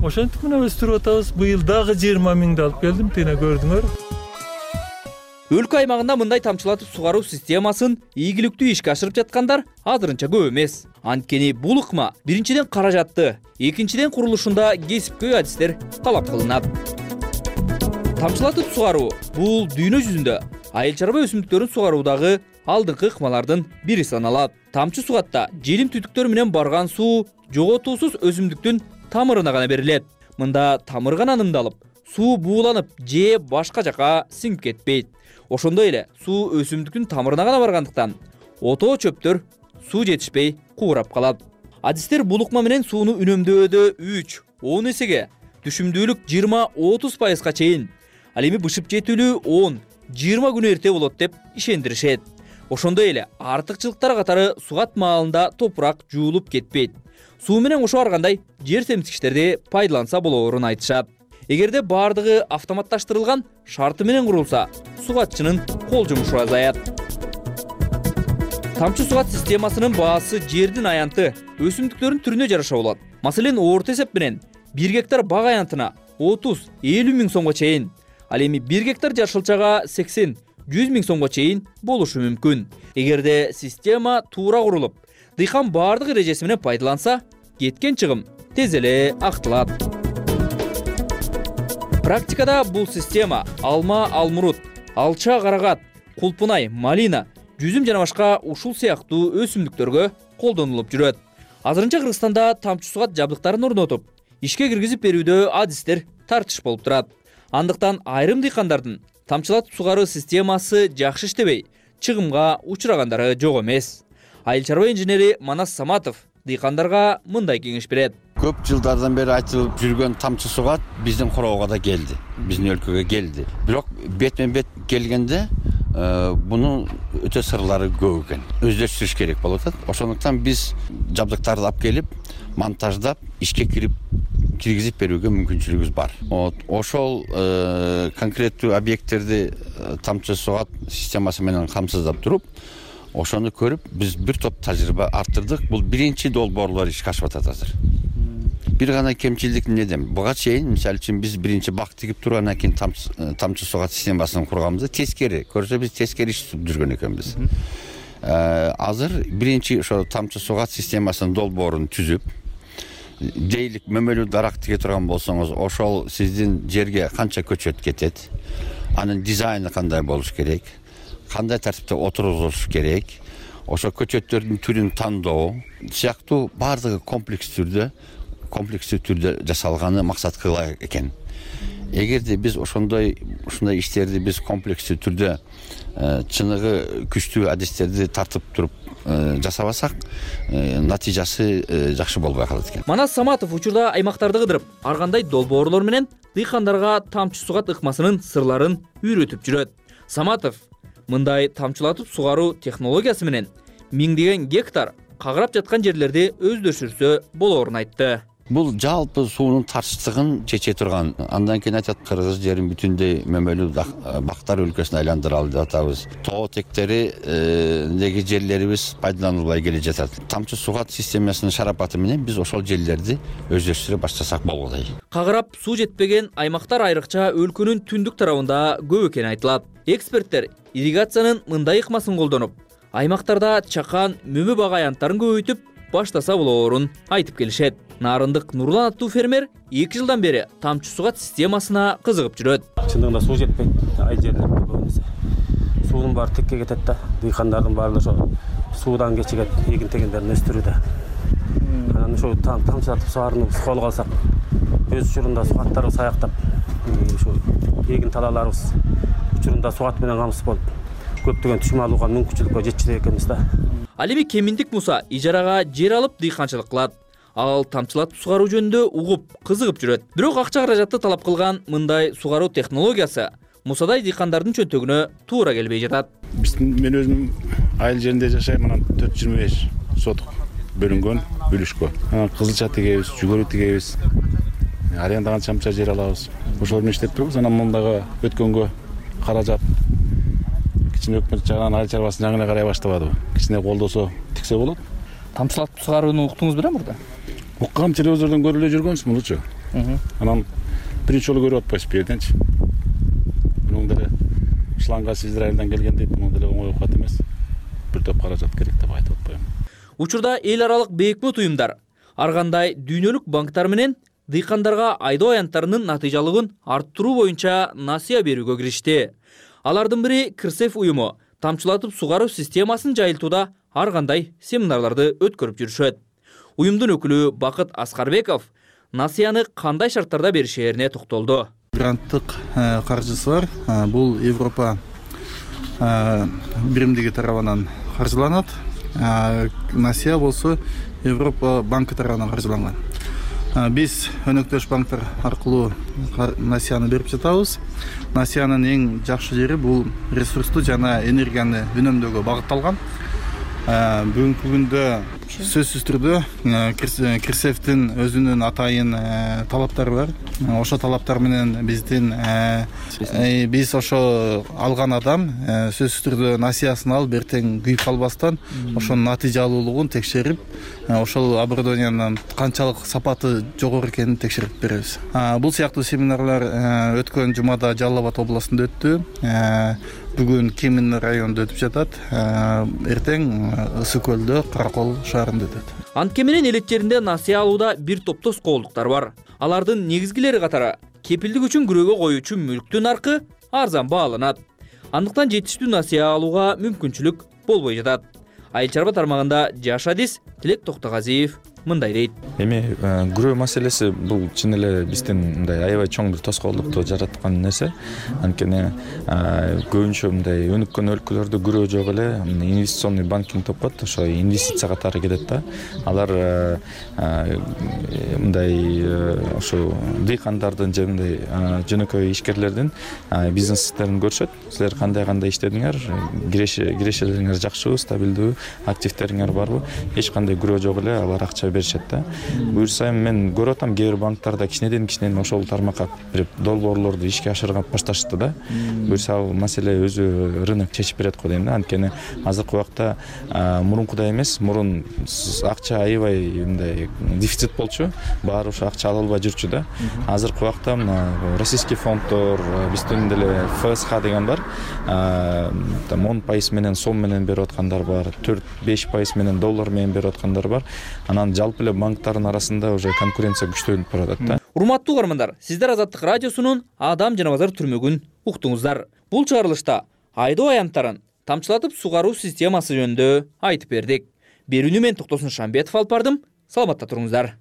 ошентип мына өстүрүп атабыз. Быйыл дагы жыйырма миңди алып келдим, тине көрдүңөр. Өлкө аймагында мындай тамчылатып сугаруу системасын ийгиликтүү ишке ашырып жаткандар азырынча көп эмес. Анткени бул ыкма биринчиден каражатты, экинчиден курулушунда кесипкөй адистер талап кылынат. Тамчылатып сугаруу бул дүйнө жүзүндө айыл чарба өсүмдүктөрүн сугаруудагы алдыңкы ыкмалардын бири саналат. Тамчы сугатта желим түтүктөр менен барган суу жоготуусуз өсүмдүктүн тамырына гана берилет. Мында тамыр гана анымдалып, суу бууланып же башка жака сиңип кетпейт. Ошондой эле суу өсүмдүктүн тамырына гана баргандыктан отоо чөптөр суу жетишпей куурап калат. Адистер бул ыкма менен сууну үнөмдөөдө үч он эсеге, түшүмдүүлүк жыйырма отуз пайызга чейин, ал эми бышып жетүүлүү он жыйырма күн эрте болот деп ишендиришет. Ошондой эле артыкчылыктар катары сугат маалында топурак жуулуп кетпейт. Суу менен кошо аргандай жер семсикичтерди пайдаланса болоорун айтышат. Эгерде бардыгы автоматташтырылган, шарты менен курулса, сугатчынын кол жумушу азаят. Тамчы сугат системасынын баасы жердин аянты, өсүмдүктөрдүн түрүнө жараша болот. Маселен, орто эсеп менен бир гектар бак аянтына отуз элүү миң сомго чейин, ал эми бир гектар жашылчага сексен жүз миң сомго чейин болушу мүмкүн. Эгерде система туура курулуп, дыйкан бардык эрежеси менен пайдаланса, кеткен чыгым тез эле актылат. Практикада бул система алма, алмурут, алча, карагат, кулпунай, малина, жүзүм жана башка ушул сыяктуу өсүмдүктөргө колдонулуп жүрөт. Азырынча Кыргызстанда тамчы сугат жабдыктарын орнотуп, ишке киргизип берүүдө адистер тартыш болуп турат. Андыктан айрым дыйкандардын тамчылатып сугаруу системасы жакшы иштебей, чыгымга учурагандары жок эмес. Айыл чарба инженери Манас Саматов дыйкандарга мындай кеңеш берет. Көп жылдардан бери айтылып жүргөн тамчы сугат биздин короого да келди, биздин өлкөгө келди. Бирок бетмен бет келгенде бунун өтө сырлары көп экен. Өздөштүрүш керек болуп атат. Ошондуктан биз жабдыктарды алып келип, монтаждап, ишке кирип киргизип берүүгө мүмкүнчүлүгүбүз бар. Ошол конкреттүү объекттерди тамчы сугат системасы менен камсыздап туруп, ошону көрүп, биз бир топ тажрыйба арттырдык. Бул биринчи долбоорлор ишке ашып атат азыр. Бир гана кемчилдик эмнеден? Буга чейин, мисалы үчүн биз биринчи бак тигип тургандан кийин тамчы сугат системасын курганбыз. Тескери, көрсө биз тескери иш жүргөн экенбиз. Азыр биринчи ошо тамчы сугат системасынын долбоорун түзүп, жейлик мөмөлүү дарак тиге турган болсоңуз, ошол сиздин жерге канча көчөт кетет, анын дизайны кандай болуш керек, кандай тартипте отурулуш керек, ошо көчөттөрдүн түрүн тандоо сыяктуу бардыгы комплекс түрдө, комплекстүү түрдө жасалганы максат кыла экен. Эгерде биз ошондой ушундай иштерди биз комплекстүү түрдө чыныгы күчтүү адистерди тартып туруп жасабасак, натыйжасы жакшы болбой калат экен. Манас Саматов учурда аймактарды кыдырып, ар кандай долбоорлор менен дыйкандарга тамчы сугат ыкмасынын сырларын үйрөтүп жүрөт. Саматов мындай тамчылатып сугаруу технологиясы менен миңдеген гектар кагырап жаткан жерлерди өздөштүрсө болоорун айтты. Бул жалпы суунун тартыштыгын чече турган. Андан кийин айтат, кыргыз жерин бүтүндөй мөмөлүү бактар өлкөсүнө айландыралы деп атабыз. Тоо тектеридеги жерлерибиз пайдаланылбай келе жатат. Тамчы сугат системасынын шарапаты менен биз ошол жерлерди өздөштүрө баштасак болгудай. Кагырап суу жетпеген аймактар айрыкча өлкөнүн түндүк тарабында көп экени айтылат. Эксперттер ирригациянын мындай ыкмасын колдонуп, аймактарда чакан, мөмө бак аянттарын көбөйтүп баштаса болоорун айтып келишет. Нарындык Нурлан аттуу фермер эки жылдан бери тамчы сугат системасына кызыгып жүрөт. Чындыгында суу жетпейт ай жерлерде көбүнесе. Суунун баары текке кетет да, дыйкандардын баары ошо суудан кечигет, эгин тегендерин өстүрүүдө. Анан ошо тамчылатып сугарууну колго алсак, өз учурунда сугаттарды саяктап, ошо эгин талааларыбыз учурунда сугат менен камсыз болуп, көптөгөн түшүм алууга мүмкүнчүлүккө жетчү экенбиз да. Ал эми Кеминдик Муса ижарага жер алып дыйканчылык кылат. Ал тамчылатып сугаруу жөнүндө угуп, кызыгып жүрөт. Бирок акча каражатты талап кылган мындай сугаруу технологиясы Мусадай дыйкандардын чөнтөгүнө туура келбей жатат. Мен өзүм айыл жеринде жашайм, анан төрт жүз жыйырма беш сотук бөлүнгөн бүлүшкө. Кызылча тигебиз, жүгөрү тигебиз. Арендаган чамча жер алабыз. Ошол менен иштеп турбуз. Анан мындагы өткөнгө каражат кичине өкмөт жагынан айыл чарбасын жаңы эле карай баштабады. Кичине колдосо тиксе болот. Тамчылатып сугарууну уктуңуз беле мурда? Уккам, телевизордон көрүп эле жүргөнбүз мунучу. анан биринчи жолу көрүп атпайсыз бул жерденчи. Мунун деле шланга Израилден келген дейт, мунун деле оңой окат эмес. Бир топ каражат керек деп айтып атпайм. Учурда эл аралык бейикмет уюмдар ар кандай дүйнөлүк банктар менен дыйкандарга айдоо аянттарынын натыйжалыгын арттыруу боюнча насыя берүүгө киришти. Алардын бири Кирсеф уюму тамчылатып сугаруу системасын жайылтууда ар кандай семинарларды өткөрүп жүрүшөт. Уюмдун өкүлү Бакыт Аскарбеков насыяны кандай шарттарда беришерине токтолду. Гранттык каржысы бар. Бул Европа биримдиги тарабынан каржыланат. Насыя болсо Европа банкы тарабынан каржыланган. Биз өнөктөш банктар аркылуу насыяны берип жатабыз. Насыянын эң жакшы жери бул ресурсту жана энергияны үнөмдөөгө багытталган. Бүгүнкү күндө сөзсүз түрдө Кирсефтин өзүнүн атайын талаптары бар. Ошо талаптар менен биздин биз ошо алган адам сөзсүз түрдө насыясын алып эртең күйүп калбастан ошонун натыйжалуулугун текшерип, ошол оборудованиянын канчалык сапаты жогору экенин текшерип беребиз. Бул сыяктуу семинарлар өткөн жумада Жалал Абад областында өттү. Бүгүн Кемин районунда өтүп жатат. Эртең Ысык көлдө, Каракол шаарында өтөт. Антке менен элет жеринде насыя алууда бир топ тоскоолдуктар бар. Алардын негизгилери катары кепилдик үчүн күрөөгө коюучу мүлктүн наркы арзан бааланат. Андыктан жетиштүү насыя алууга мүмкүнчүлүк болбой жатат. Айыл чарба тармагында Жаш адис Тилек Токтогазиев мындай дейт. Эми күрөө маселеси бул чын эле биздин мындай аябай чоң бир тоскоолдукту жараткан нерсе. Анткени көбүнчө мындай өнүккөн өлкөлөрдө күрөө жок эле инвестиционный банкинг деп коет, ошо инвестиция катары келет да. Алар мындай ошо дыйкандардын же мындай жөнөкөй ишкерлердин бизнестерин көрүшөт. Силер кандай кандай иштедиңер, кирешелериңер жакшыбы, стабилдүү, активтериңер барбы? Эч кандай күрөө жок эле, алар акча беришет да. Буюрса мен көрүп атам, кээ бир банктарда кичинеден кичинеден ошол тармакка бирип долбоорлорду ишке ашырып башташты да. Буюрса ал маселе өзү рынок чечип берет го дейм да. Анткени азыркы убакта мурункудай эмес, мурун акча аябай мындай дефицит болчу, баары ошо акча ала албай жүрчү да. Азыркы убакта российский фонддор, биздин деле эф эс ха деген бар, он пайыз менен сом менен берип аткандар бар, төрт беш пайыз менен доллар менен берип аткандар бар. Анан жалпы эле банктардын арасында уже конкуренция күчтөнүп баратат да. Урматтуу угармандар, сиздер Азаттык радиосунун Адам жана базар түрмөгүн уктуңуздар. Бул чыгарылышта айдоо аянттарын тамчылатып сугаруу системасы жөнүндө айтып бердик. Берүүнү мен Токтосун Шамбетов алып бардым. Саламатта туруңуздар.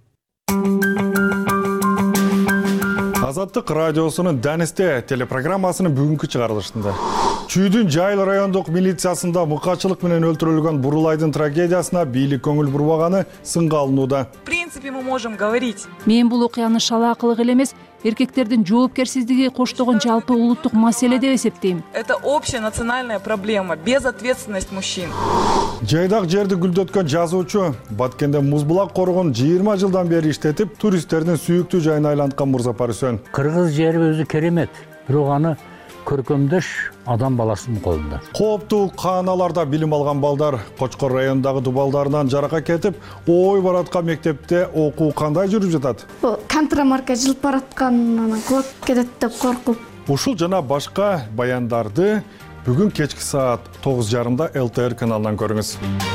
Азаттык радиосунун Данисте телепрограммасынын бүгүнкү чыгарылышында Чүйдүн Жайыл райондук милициясында мыкачылык менен өлтүрүлгөн Бурулайдын трагедиясына бийлик көңүл бурбаганы сынга алынууда. В принципе, мы можем говорить. Мен бул окуяны шалаакылык эле эмес, эркектердин жоопкерсиздиги коштогон жалпы улуттук маселе деп эсептейм. Это общая национальная проблема, безответственность мужчин. Жайдак жерди гүлдөткөн жазуучу Баткенде музбулак коргон жыйырма жылдан бери иштетип, туристтердин сүйүктүү жайына айланткан Мурзапар Үсөн. Кыргыз жери өзү керемет, бирок аны көркөмдөш адам баласынын колунда. Кооптуу кааналарда билим алган балдар Кочкор районундагы дубалдарынан жарака кетип, ой бараткан мектепте окуу кандай жүрүп жатат? Контрамарка жылып баратканынан кулап кетет деп коркуп. Ушул жана башка баяндарды бүгүн кечки саат тогуз жарымда эл тэ эр каналынан көрүңүз.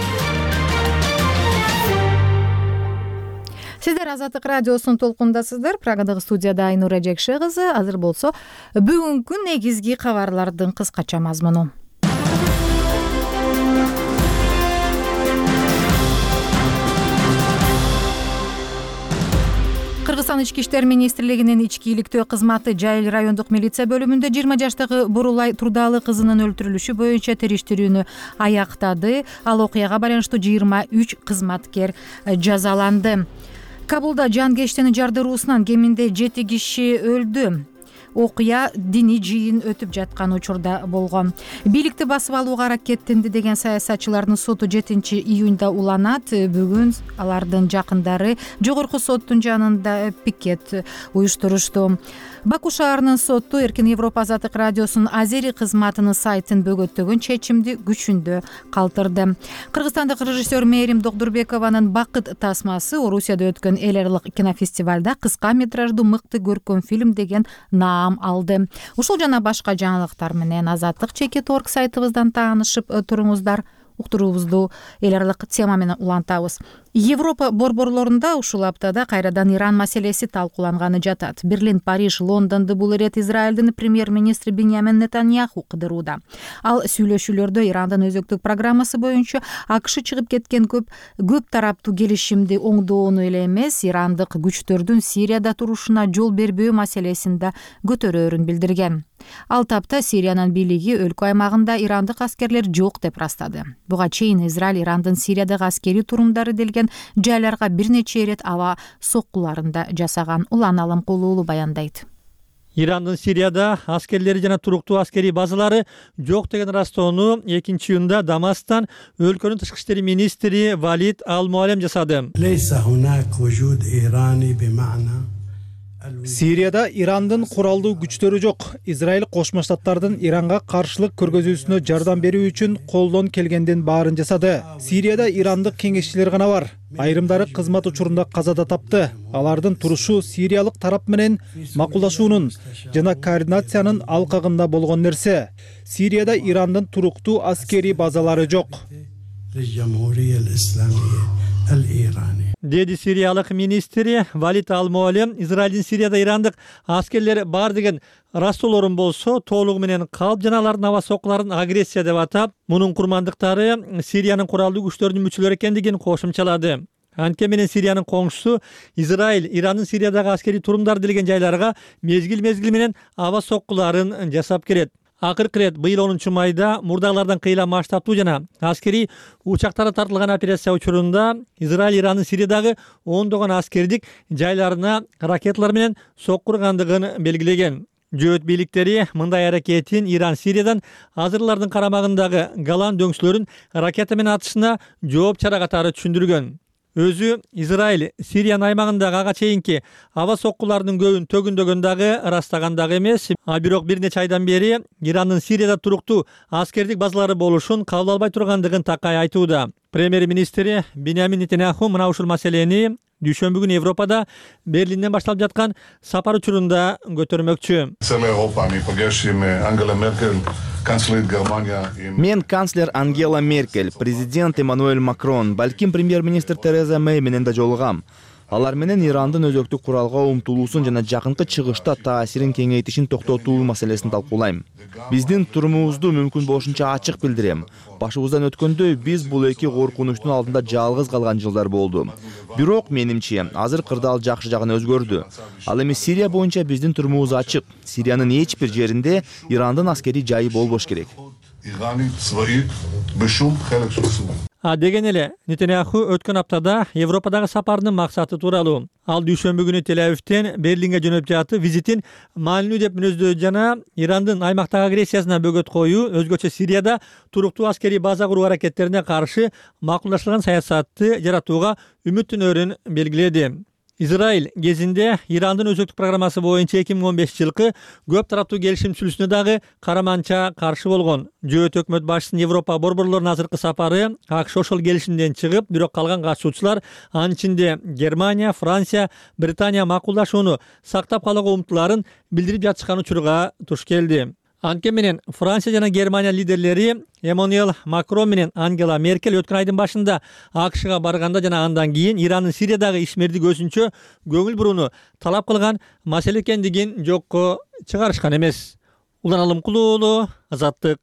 Сиздер Азаттык радиосунун толкундасыздар. Прагадагы студияда Айнура Жекше кызы. Азыр болсо бүгүнкү негизги кабарлардын кыскача мазмуну. Кыргызстан ички иштер министрлигинин ички иликтөө кызматы Жайыл райондук милиция бөлүмүндө жыйырма жаштагы Бурулай Турдалы кызынын өлтүрүлүшү боюнча териштирүүнү аяктады. Ал окуяга байланыштуу жыйырма үч кызматкер жазаланды. Кабулда жан кештени жардыруусунан кеминде жети киши өлдү. окуя диний жыйын өтүп жаткан учурда болгон. Бийликти басып алууга аракеттенди деген саясатчылардын соту жетинчи июнда уланат. Бүгүн алардын жакындары жогорку соттун жанында пикет уюштурушту. Баку шаарынын соту Эркин Европа Азаттык радиосунун Азери кызматынын сайтын бөгөттөгөн чечимди күчүндө калтырды. Кыргызстандык режиссер Мээрим Докдурбекованын Бакыт тасмасы Орусияда өткөн эл аралык кинофестивалда кыска метраждуу мыкты көркөм фильм деген наам алды. Ушул жана башка жаңылыктар менен Азаттык чекит точка орг сайтыбыздан таанышып туруңуздар. Уктуруубузду эл аралык тема менен улантабыз. Европа борборлорунда ушул аптада кайрадан Иран маселеси талкууланганы жатат. Берлин, Париж, Лондонду бул ирет Израилдин премьер-министри Биньямин Нетаньяху кыдырууда. Ал сүйлөшүүлөрдө Ирандын өзөктүк программасы боюнча АКШ чыгып кеткен көп көп тараптуу келишимди оңдоону эле эмес, ирандык күчтөрдүн Сирияда турушуна жол бербөө маселесинде көтөрөөрүн билдирген. Ал тапта Сириянын бийлиги өлкө аймагында ирандык аскерлер жок деп ырастады. Буга чейин Израиль Ирандын Сириядагы аскери турумдары делген жайларга бир нече ирет аба соккуларында жасаган. Улан Аламкулуулу баяндайт. Ирандын Сирияда аскерлери жана туруктуу аскери базалары жок деген ырастоону экинчи июнда Дамасктан өлкөнүн тышкы иштери министри Валид Ал-Муалем жасады. Сирияда Ирандын куралдуу күчтөрү жок. Израиль Кошмо Штаттардын Иранга каршылык көргөзүүсүнө жардам берүү үчүн колдон келгендин баарын жасады. Сирияда ирандык кеңешчилер гана бар. Айрымдары кызмат учурунда казада тапты. Алардын турушу сириялык тарап менен макулдашуунун жана координациянын алкагында болгон нерсе. Сирияда Ирандын туруктуу аскери базалары жок. Деди сириялык министри Валид Ал-Муалем, Израилдин Сирияда ирандык аскерлери бар деген ырастоолорун болсо толугу менен калп жана алардын аба соккуларын агрессия деп атап, мунун курмандыктары Сириянын куралдуу күчтөрүнүн мүчөлөрү экендигин кошумчалады. Анткени менен Сириянын коңшусу Израиль Ирандын Сириядагы аскери турумдар делген жайларга мезгил-мезгил менен аба соккуларын жасап келет. Акыркы рет быйыл онунчу майда мурдагылардан кыйла масштабтуу жана аскери учактары тартылган операция учурунда Израиль Ирандын Сириядагы ондогон аскердик жайларына ракеталар менен соккургандыгын белгилеген. Жөөт бийликтери мындай аракетин Иран Сириядан азырлардын карамагындагы Голан дөңсүлөрүн ракета менен атышына жооп чара катары түшүндүргөн. Өзү Израиль Сириянын аймагындагы ага чейинки аба соккуларынын көбүн төгүндөгөн дагы ырастаган дагы эмес. А бирок бир нече айдан бери Ирандын Сирияда туруктуу аскердик базалары болушун кабыл албай тургандыгын такай айтууда. Премьер-министри Биньямин Нетаньяху мына ушул маселени дүйшөмбү күнү Европада Берлинден башталып жаткан сапар учурунда көтөрмөкчү. Мен канцлер Ангела Меркель, президент Эммануэль Макрон, балким премьер-министр Тереза Мэй менен да жолугам. Алар менен Ирандын өзөктүк куралга умтулуусун жана жакынкы чыгышта таасирин кеңейтишин токтотуу маселесин талкуулайм. Биздин турумубузду мүмкүн болушунча ачык билдирем. Башыбыздан өткөндөй биз бул эки коркунучтун алдында жалгыз калган жылдар болду. Бирок менимче азыр кырдаал жакшы жагына өзгөрдү. Ал эми Сирия боюнча биздин турумубуз ачык. Сириянын эч бир жеринде Ирандын аскери жайы болбош керек. А деген эле Нетаньяху өткөн аптада Европадагы сапарынын максаты тууралуу. Ал дүйшөмбү күнү Тель-Авивден Берлинге жөнөп жатып, визитин маанилүү деп мүнөздөдү жана Ирандын аймактагы агрессиясына бөгөт коюу, өзгөчө Сирияда туруктуу аскери база куруу аракеттерине каршы макулдашылган саясатты жаратууга үмүттөнөрүн белгиледи. Израиль кезинде Ирандын өзөктүк программасы боюнча эки миң он бешинчи жылкы көп тараптуу келишим түзүлүүсүнө дагы караманча каршы болгон. Жөөт өкмөт башчысынын Европа борборлорунун азыркы сапары АКШ ошол келишимден чыгып, бирок калган катышуучулар, анын ичинде Германия, Франция, Британия макулдашууну сактап калууга умтулаарын билдирип жатышкан учурга туш келди. Анткени менен Франция жана Германия лидерлери Эммануэль Макрон менен Ангела Меркель өткөн айдын башында АКШга барганда жана андан кийин Ирандын Сириядагы ишмердик өзүнчө көңүл бурууну талап кылган маселе экендигин жокко чыгарышкан эмес. Улан Алымкулуулу, Азаттык.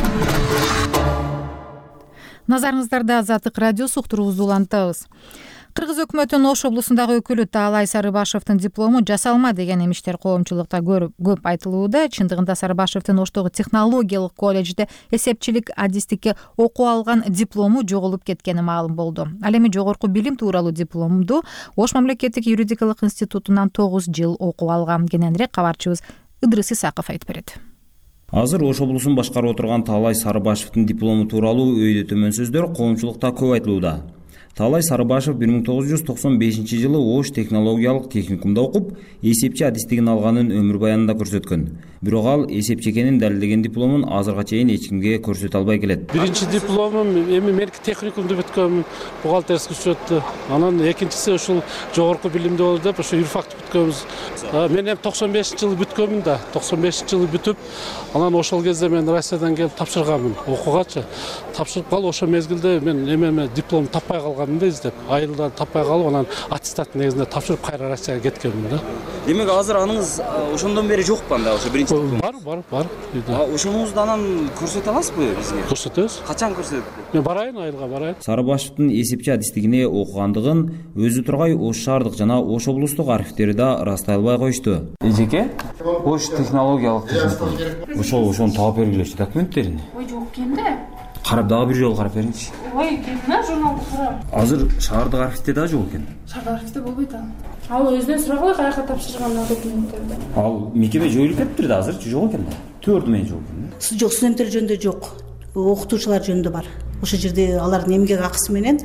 Назарыңыздарда Азаттык радиосу уктуруубузду улантабыз. Кыргыз өкмөтүнүн Ош облусундагы өкүлү Таалай Сарыбашевдин диплому жасалма деген эмиштер коомчулукта көп айтылууда. Чындыгында Сарыбашевдин Оштогу технологиялык колледжде эсепчилик адистикке окуу алган диплому жоголуп кеткени маалым болду. Ал эми жогорку билим тууралуу дипломду Ош мамлекеттик юридикалык институтунан тогуз жыл окуу алган. Кененирээк кабарчыбыз Ыдрыс Исаков айтып берет. Азыр Ош облусун башкарып отурган Таалай Сарыбашевдин диплому тууралуу өйдө төмөн сөздөр коомчулукта көп айтылууда. Таалай Сарыбашев бир миң тогуз жүз токсон бешинчи жылы Ош технологиялык техникумда окуп, эсепчи адистигин алганын өмүр баянында көрсөткөн. Бирок ал эсепчи экенин далилдеген дипломун азырга чейин эч кимге көрсөтө албай келет. Биринчи дипломум эми меники техникумду бүткөнмүн, бухгалтерский учетто. Анан экинчиси ушул жогорку билимде болду деп, ошо юрфакты бүткөнбүз. Мен эми токсон бешинчи жылы бүткөнмүн да, токсон бешинчи жылы бүтүп, анан ошол кезде мен Россиядан келип тапшырганмын окуугачы. Тапшырып калып, ошол мезгилде мен эмеме диплом таппай калганмын да издеп. Айылда таппай калып, анан аттестат негизинде тапшырып кайра Россияга кеткенмин да. Демек азыр аныңыз ошондон бери жок анда, ошо биринчи бар, бар, бар. Ошоңузду анан көрсөтө аласызбы бизге? Көрсөтөбүз. Качан көрсөтөт? Мен барайын, айылга барайын. Сарыбашевдин эсепчи адистигине окугандыгын өзү тургай Ош шаардык жана Ош облустук архивдери да ырастай албай коюшту. Эжеке, Ош технологиялык техникум. Ошол ошону таап бергилечи документтерин. Ой, жок экенде. Карап дагы бир жолу карап бериңичи. Ой, кемне журналды карап. Азыр шаардык архивде да жок экен. Шаардык архивде болбойт ал. Ал өзүнөн сурагыла каяка тапшырган документтерди. Ал мекеме жоюлуп кетиптир да, азыр жок экен да. Төрт менен жок экен. Жок, студенттер жөнүндө жок. Окутуучулар жөнүндө бар. Ошол жерде алардын эмгек акысы менен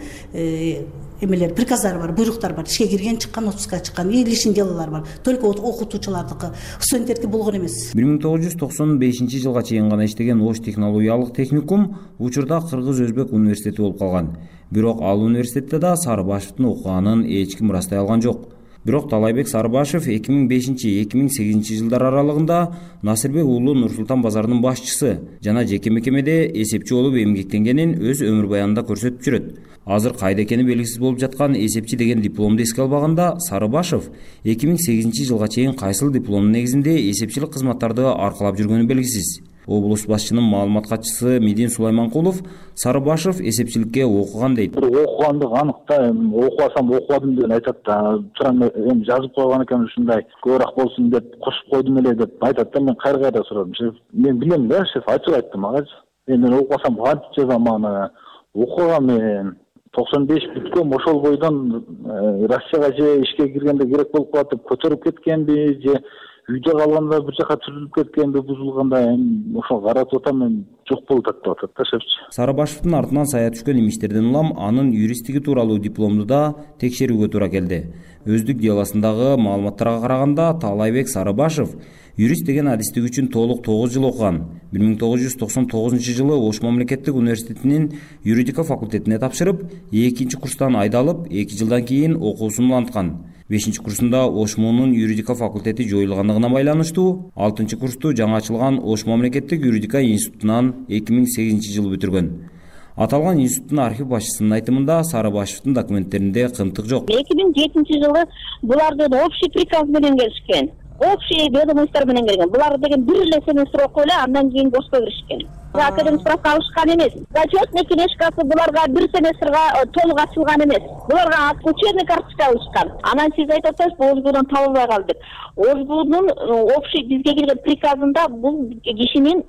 эмелер, приказдар бар, буйруктар бар. Ишке кирген, чыккан, отпускка чыккан, лишний делалар бар. Только окутуучулардыкы, студенттердики болгон эмес. бир миң тогуз жүз токсон бешинчи жылга чейин гана иштеген Ош технологиялык техникум учурда Кыргыз-Өзбек университети болуп калган. Бирок ал университетте да Сарыбашевдин окуганын эч ким ырастай алган жок. Бирок Талайбек Сарыбашев эки миң бешинчи — эки миң сегизинчи жылдар аралыгында Насырбек уулу Нур-Султан базарынын башчысы жана жеке мекемеде эсепчи болуп эмгектенгенин өз өмүр баянында көрсөтүп жүрөт. Азыр кайда экени белгисиз болуп жаткан эсепчи деген дипломду эске албаганда Сарыбашев эки миң сегизинчи жылга чейин кайсыл дипломдун негизинде эсепчилик кызматтарды аркалап жүргөнү белгисиз. Облус башчынын маалымат катчысы Медин Сулайманкулов Сарыбашев эсепчиликке окуган дейт. Окугандыгы анык да, окубасам окубадым деп айтат да. Туран эми жазып койгон экен ушундай көбүрөөк болсун деп кошуп койдум эле деп айтат да. Мен кайра кайра сурадым. Мен билем да, шеф ачык айттым ага. Мен окубасам кантип жазам аны? Окугам мен токсон беш бүткөм, ошол бойдон Россияга же ишке киргенде керек болуп калат деп көтөрүп кеткенби же үйдө калганда бир жака түрүлүп кеткенби, бузулганда эми ошол каратып атам, мен жок болуп атат атат да шефчи. Сарыбашевдин артынан сая түшкөн имиштерден улам анын юристтиги тууралуу дипломду да текшерүүгө туура келди. Өздүк делосундагы маалыматтарга караганда Таалайбек Сарыбашев юрист деген адистик үчүн толук тогуз жыл окуган. бир миң тогуз жүз токсон тогузунчу жылы Ош мамлекеттик университетинин юридика факультетине тапшырып, экинчи курстан айдалып, эки жылдан кийин окуусун уланткан. бешинчи курсунда Ош муунун юридика факультети жоюлгандыгына байланыштуу алтынчы курсту жаңы ачылган Ош мамлекеттик юридика институтунан эки миң сегизинчи жылы бүтүргөн. Аталган институттун архив башчысынын айтымында Сарыбашевдин документтеринде кымтык жок. эки миң жетинчи жылы булардын общий приказ менен келишкен. Общий ведомостор менен келген. Булар деген бир эле семестр окуп эле, андан кийин бошко киришкен. Академик справка алышкан эмес. Зачетный книжкасы буларга бир семестрга толук ачылган эмес. Буларга учебный карточка алышкан. Анан сиз айтып атасыз, Ошбудон табылбай калды деп. Ошбудун общий бизге келген приказында бул кишинин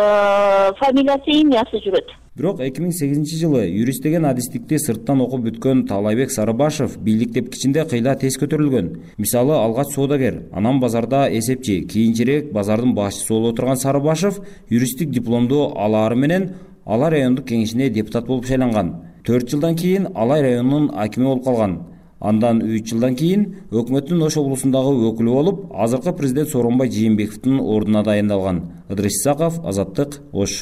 фамилиясы, имясы жүрөт. Бирок эки миң сегизинчи жылы юрист деген адистикти сырттан окуп бүткөн Таалайбек Сарыбашев бийлик тепкичинде кыйла тез көтөрүлгөн. Мисалы, алгач соодагер, анан базарда эсепчи, кийинчерээк базардын башчысы болуп отурган Сарыбашев юристтик дипломду алаары менен Алай райондук кеңешине депутат болуп шайланган. төрт жылдан кийин Алай районунун акими болуп калган. Андан үч жылдан кийин өкмөттүн Ош облусундагы өкүлү болуп, азыркы президент Сооронбай Жээнбековдун ордуна дайындалган. Ыдрыс Исаков, Азаттык, Ош.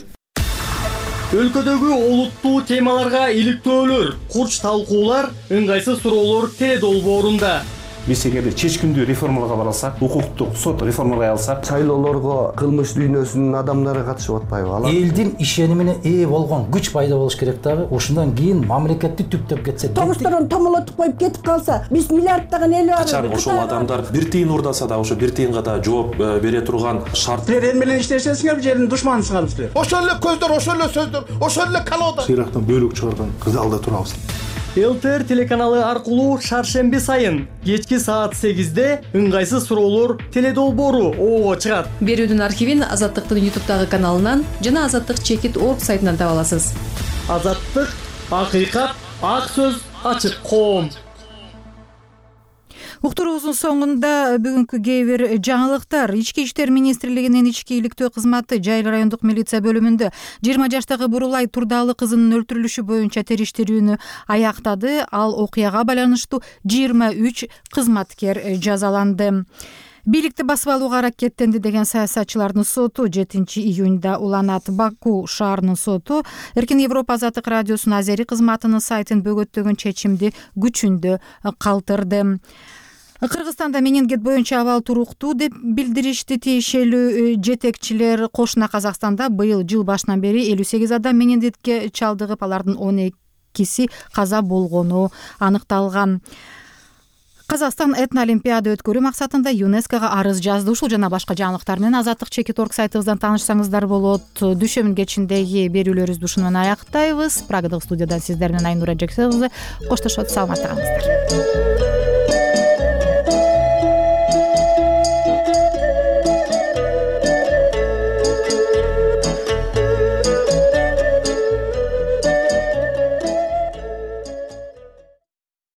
Өлкөдөгү олуттуу темаларга иликтөөлөр, курч талкуулар, ыңгайсыз суроолор Т долбоорунда. Биз эгерде чечкиндүү реформаларга баралсак, укуктук сот реформаларга алсак, шайлоолорго кылмыш дүйнөсүнүн адамдары катышып атпайбы? Алар элдин ишенимине ээ болгон күч пайда болуш керек дагы. Ошондон кийин мамлекетти түптөп кетсе, тогузторон томолотуп коюп кетип калса, биз миллиарддаган эл бар. Качан ошол адамдар бир тыйын урдаса да, ошо бир тыйынга да жооп бере турган шарт. Силер эл менен иштешесиңер, жердин душманысыңар силер. Ошол эле көздөр, ошол эле сөздөр, ошол эле колода. Сыйрактан бөлүк чыгарган кызалда турабыз. ЛТР телеканалы аркылуу шаршемби сайын кечки саат сегизде ыңгайсыз суроолор теледолбоору обого чыгат. Берүүнүн архивин Азаттыктын ютубтагы каналынан жана Азаттык чекит орг сайтынан таба аласыз. Азаттык, акыйкат, ак сөз, ачык коом. Уктуруубуздун соңунда бүгүнкү кээ бир жаңылыктар. Ички иштер министрлигинин ички иликтөө кызматы Жайыл райондук милиция бөлүмүндө жыйырма жаштагы Бурулай Турдалы кызынын өлтүрүлүшү боюнча териштирүүнү аяктады. Ал окуяга байланыштуу жыйырма үч кызматкер жазаланды. Бийликти басып алууга аракеттенди деген саясатчылардын соту жетинчи июнда уланат. Баку шаарынын соту Эркин Европа Азаттык радиосунун азери кызматынын сайтын бөгөттөгөн чечимди күчүндө калтырды. Кыргызстанда менингит боюнча абал туруктуу деп билдиришти тиешелүү жетекчилер. Кошуна Казакстанда быйыл жыл башынан бери элүү сегиз адам менингитке чалдыгып, алардын он экиси каза болгону аныкталган. Казакстан этно-олимпиада өткөрүү максатында ЮНЕСКОга арыз жазды. Ушул жана башка жаңылыктар менен Азаттык чекит орг сайтыбыздан таанышсаңыздар болот. Дүйшөмүн кечиндеги берүүлөрүбүздү ушуну менен аяктайбыз. Прагадагы студиядан сиздер менен Айнура Жексенкызы коштошот. Саламатта калыңыздар.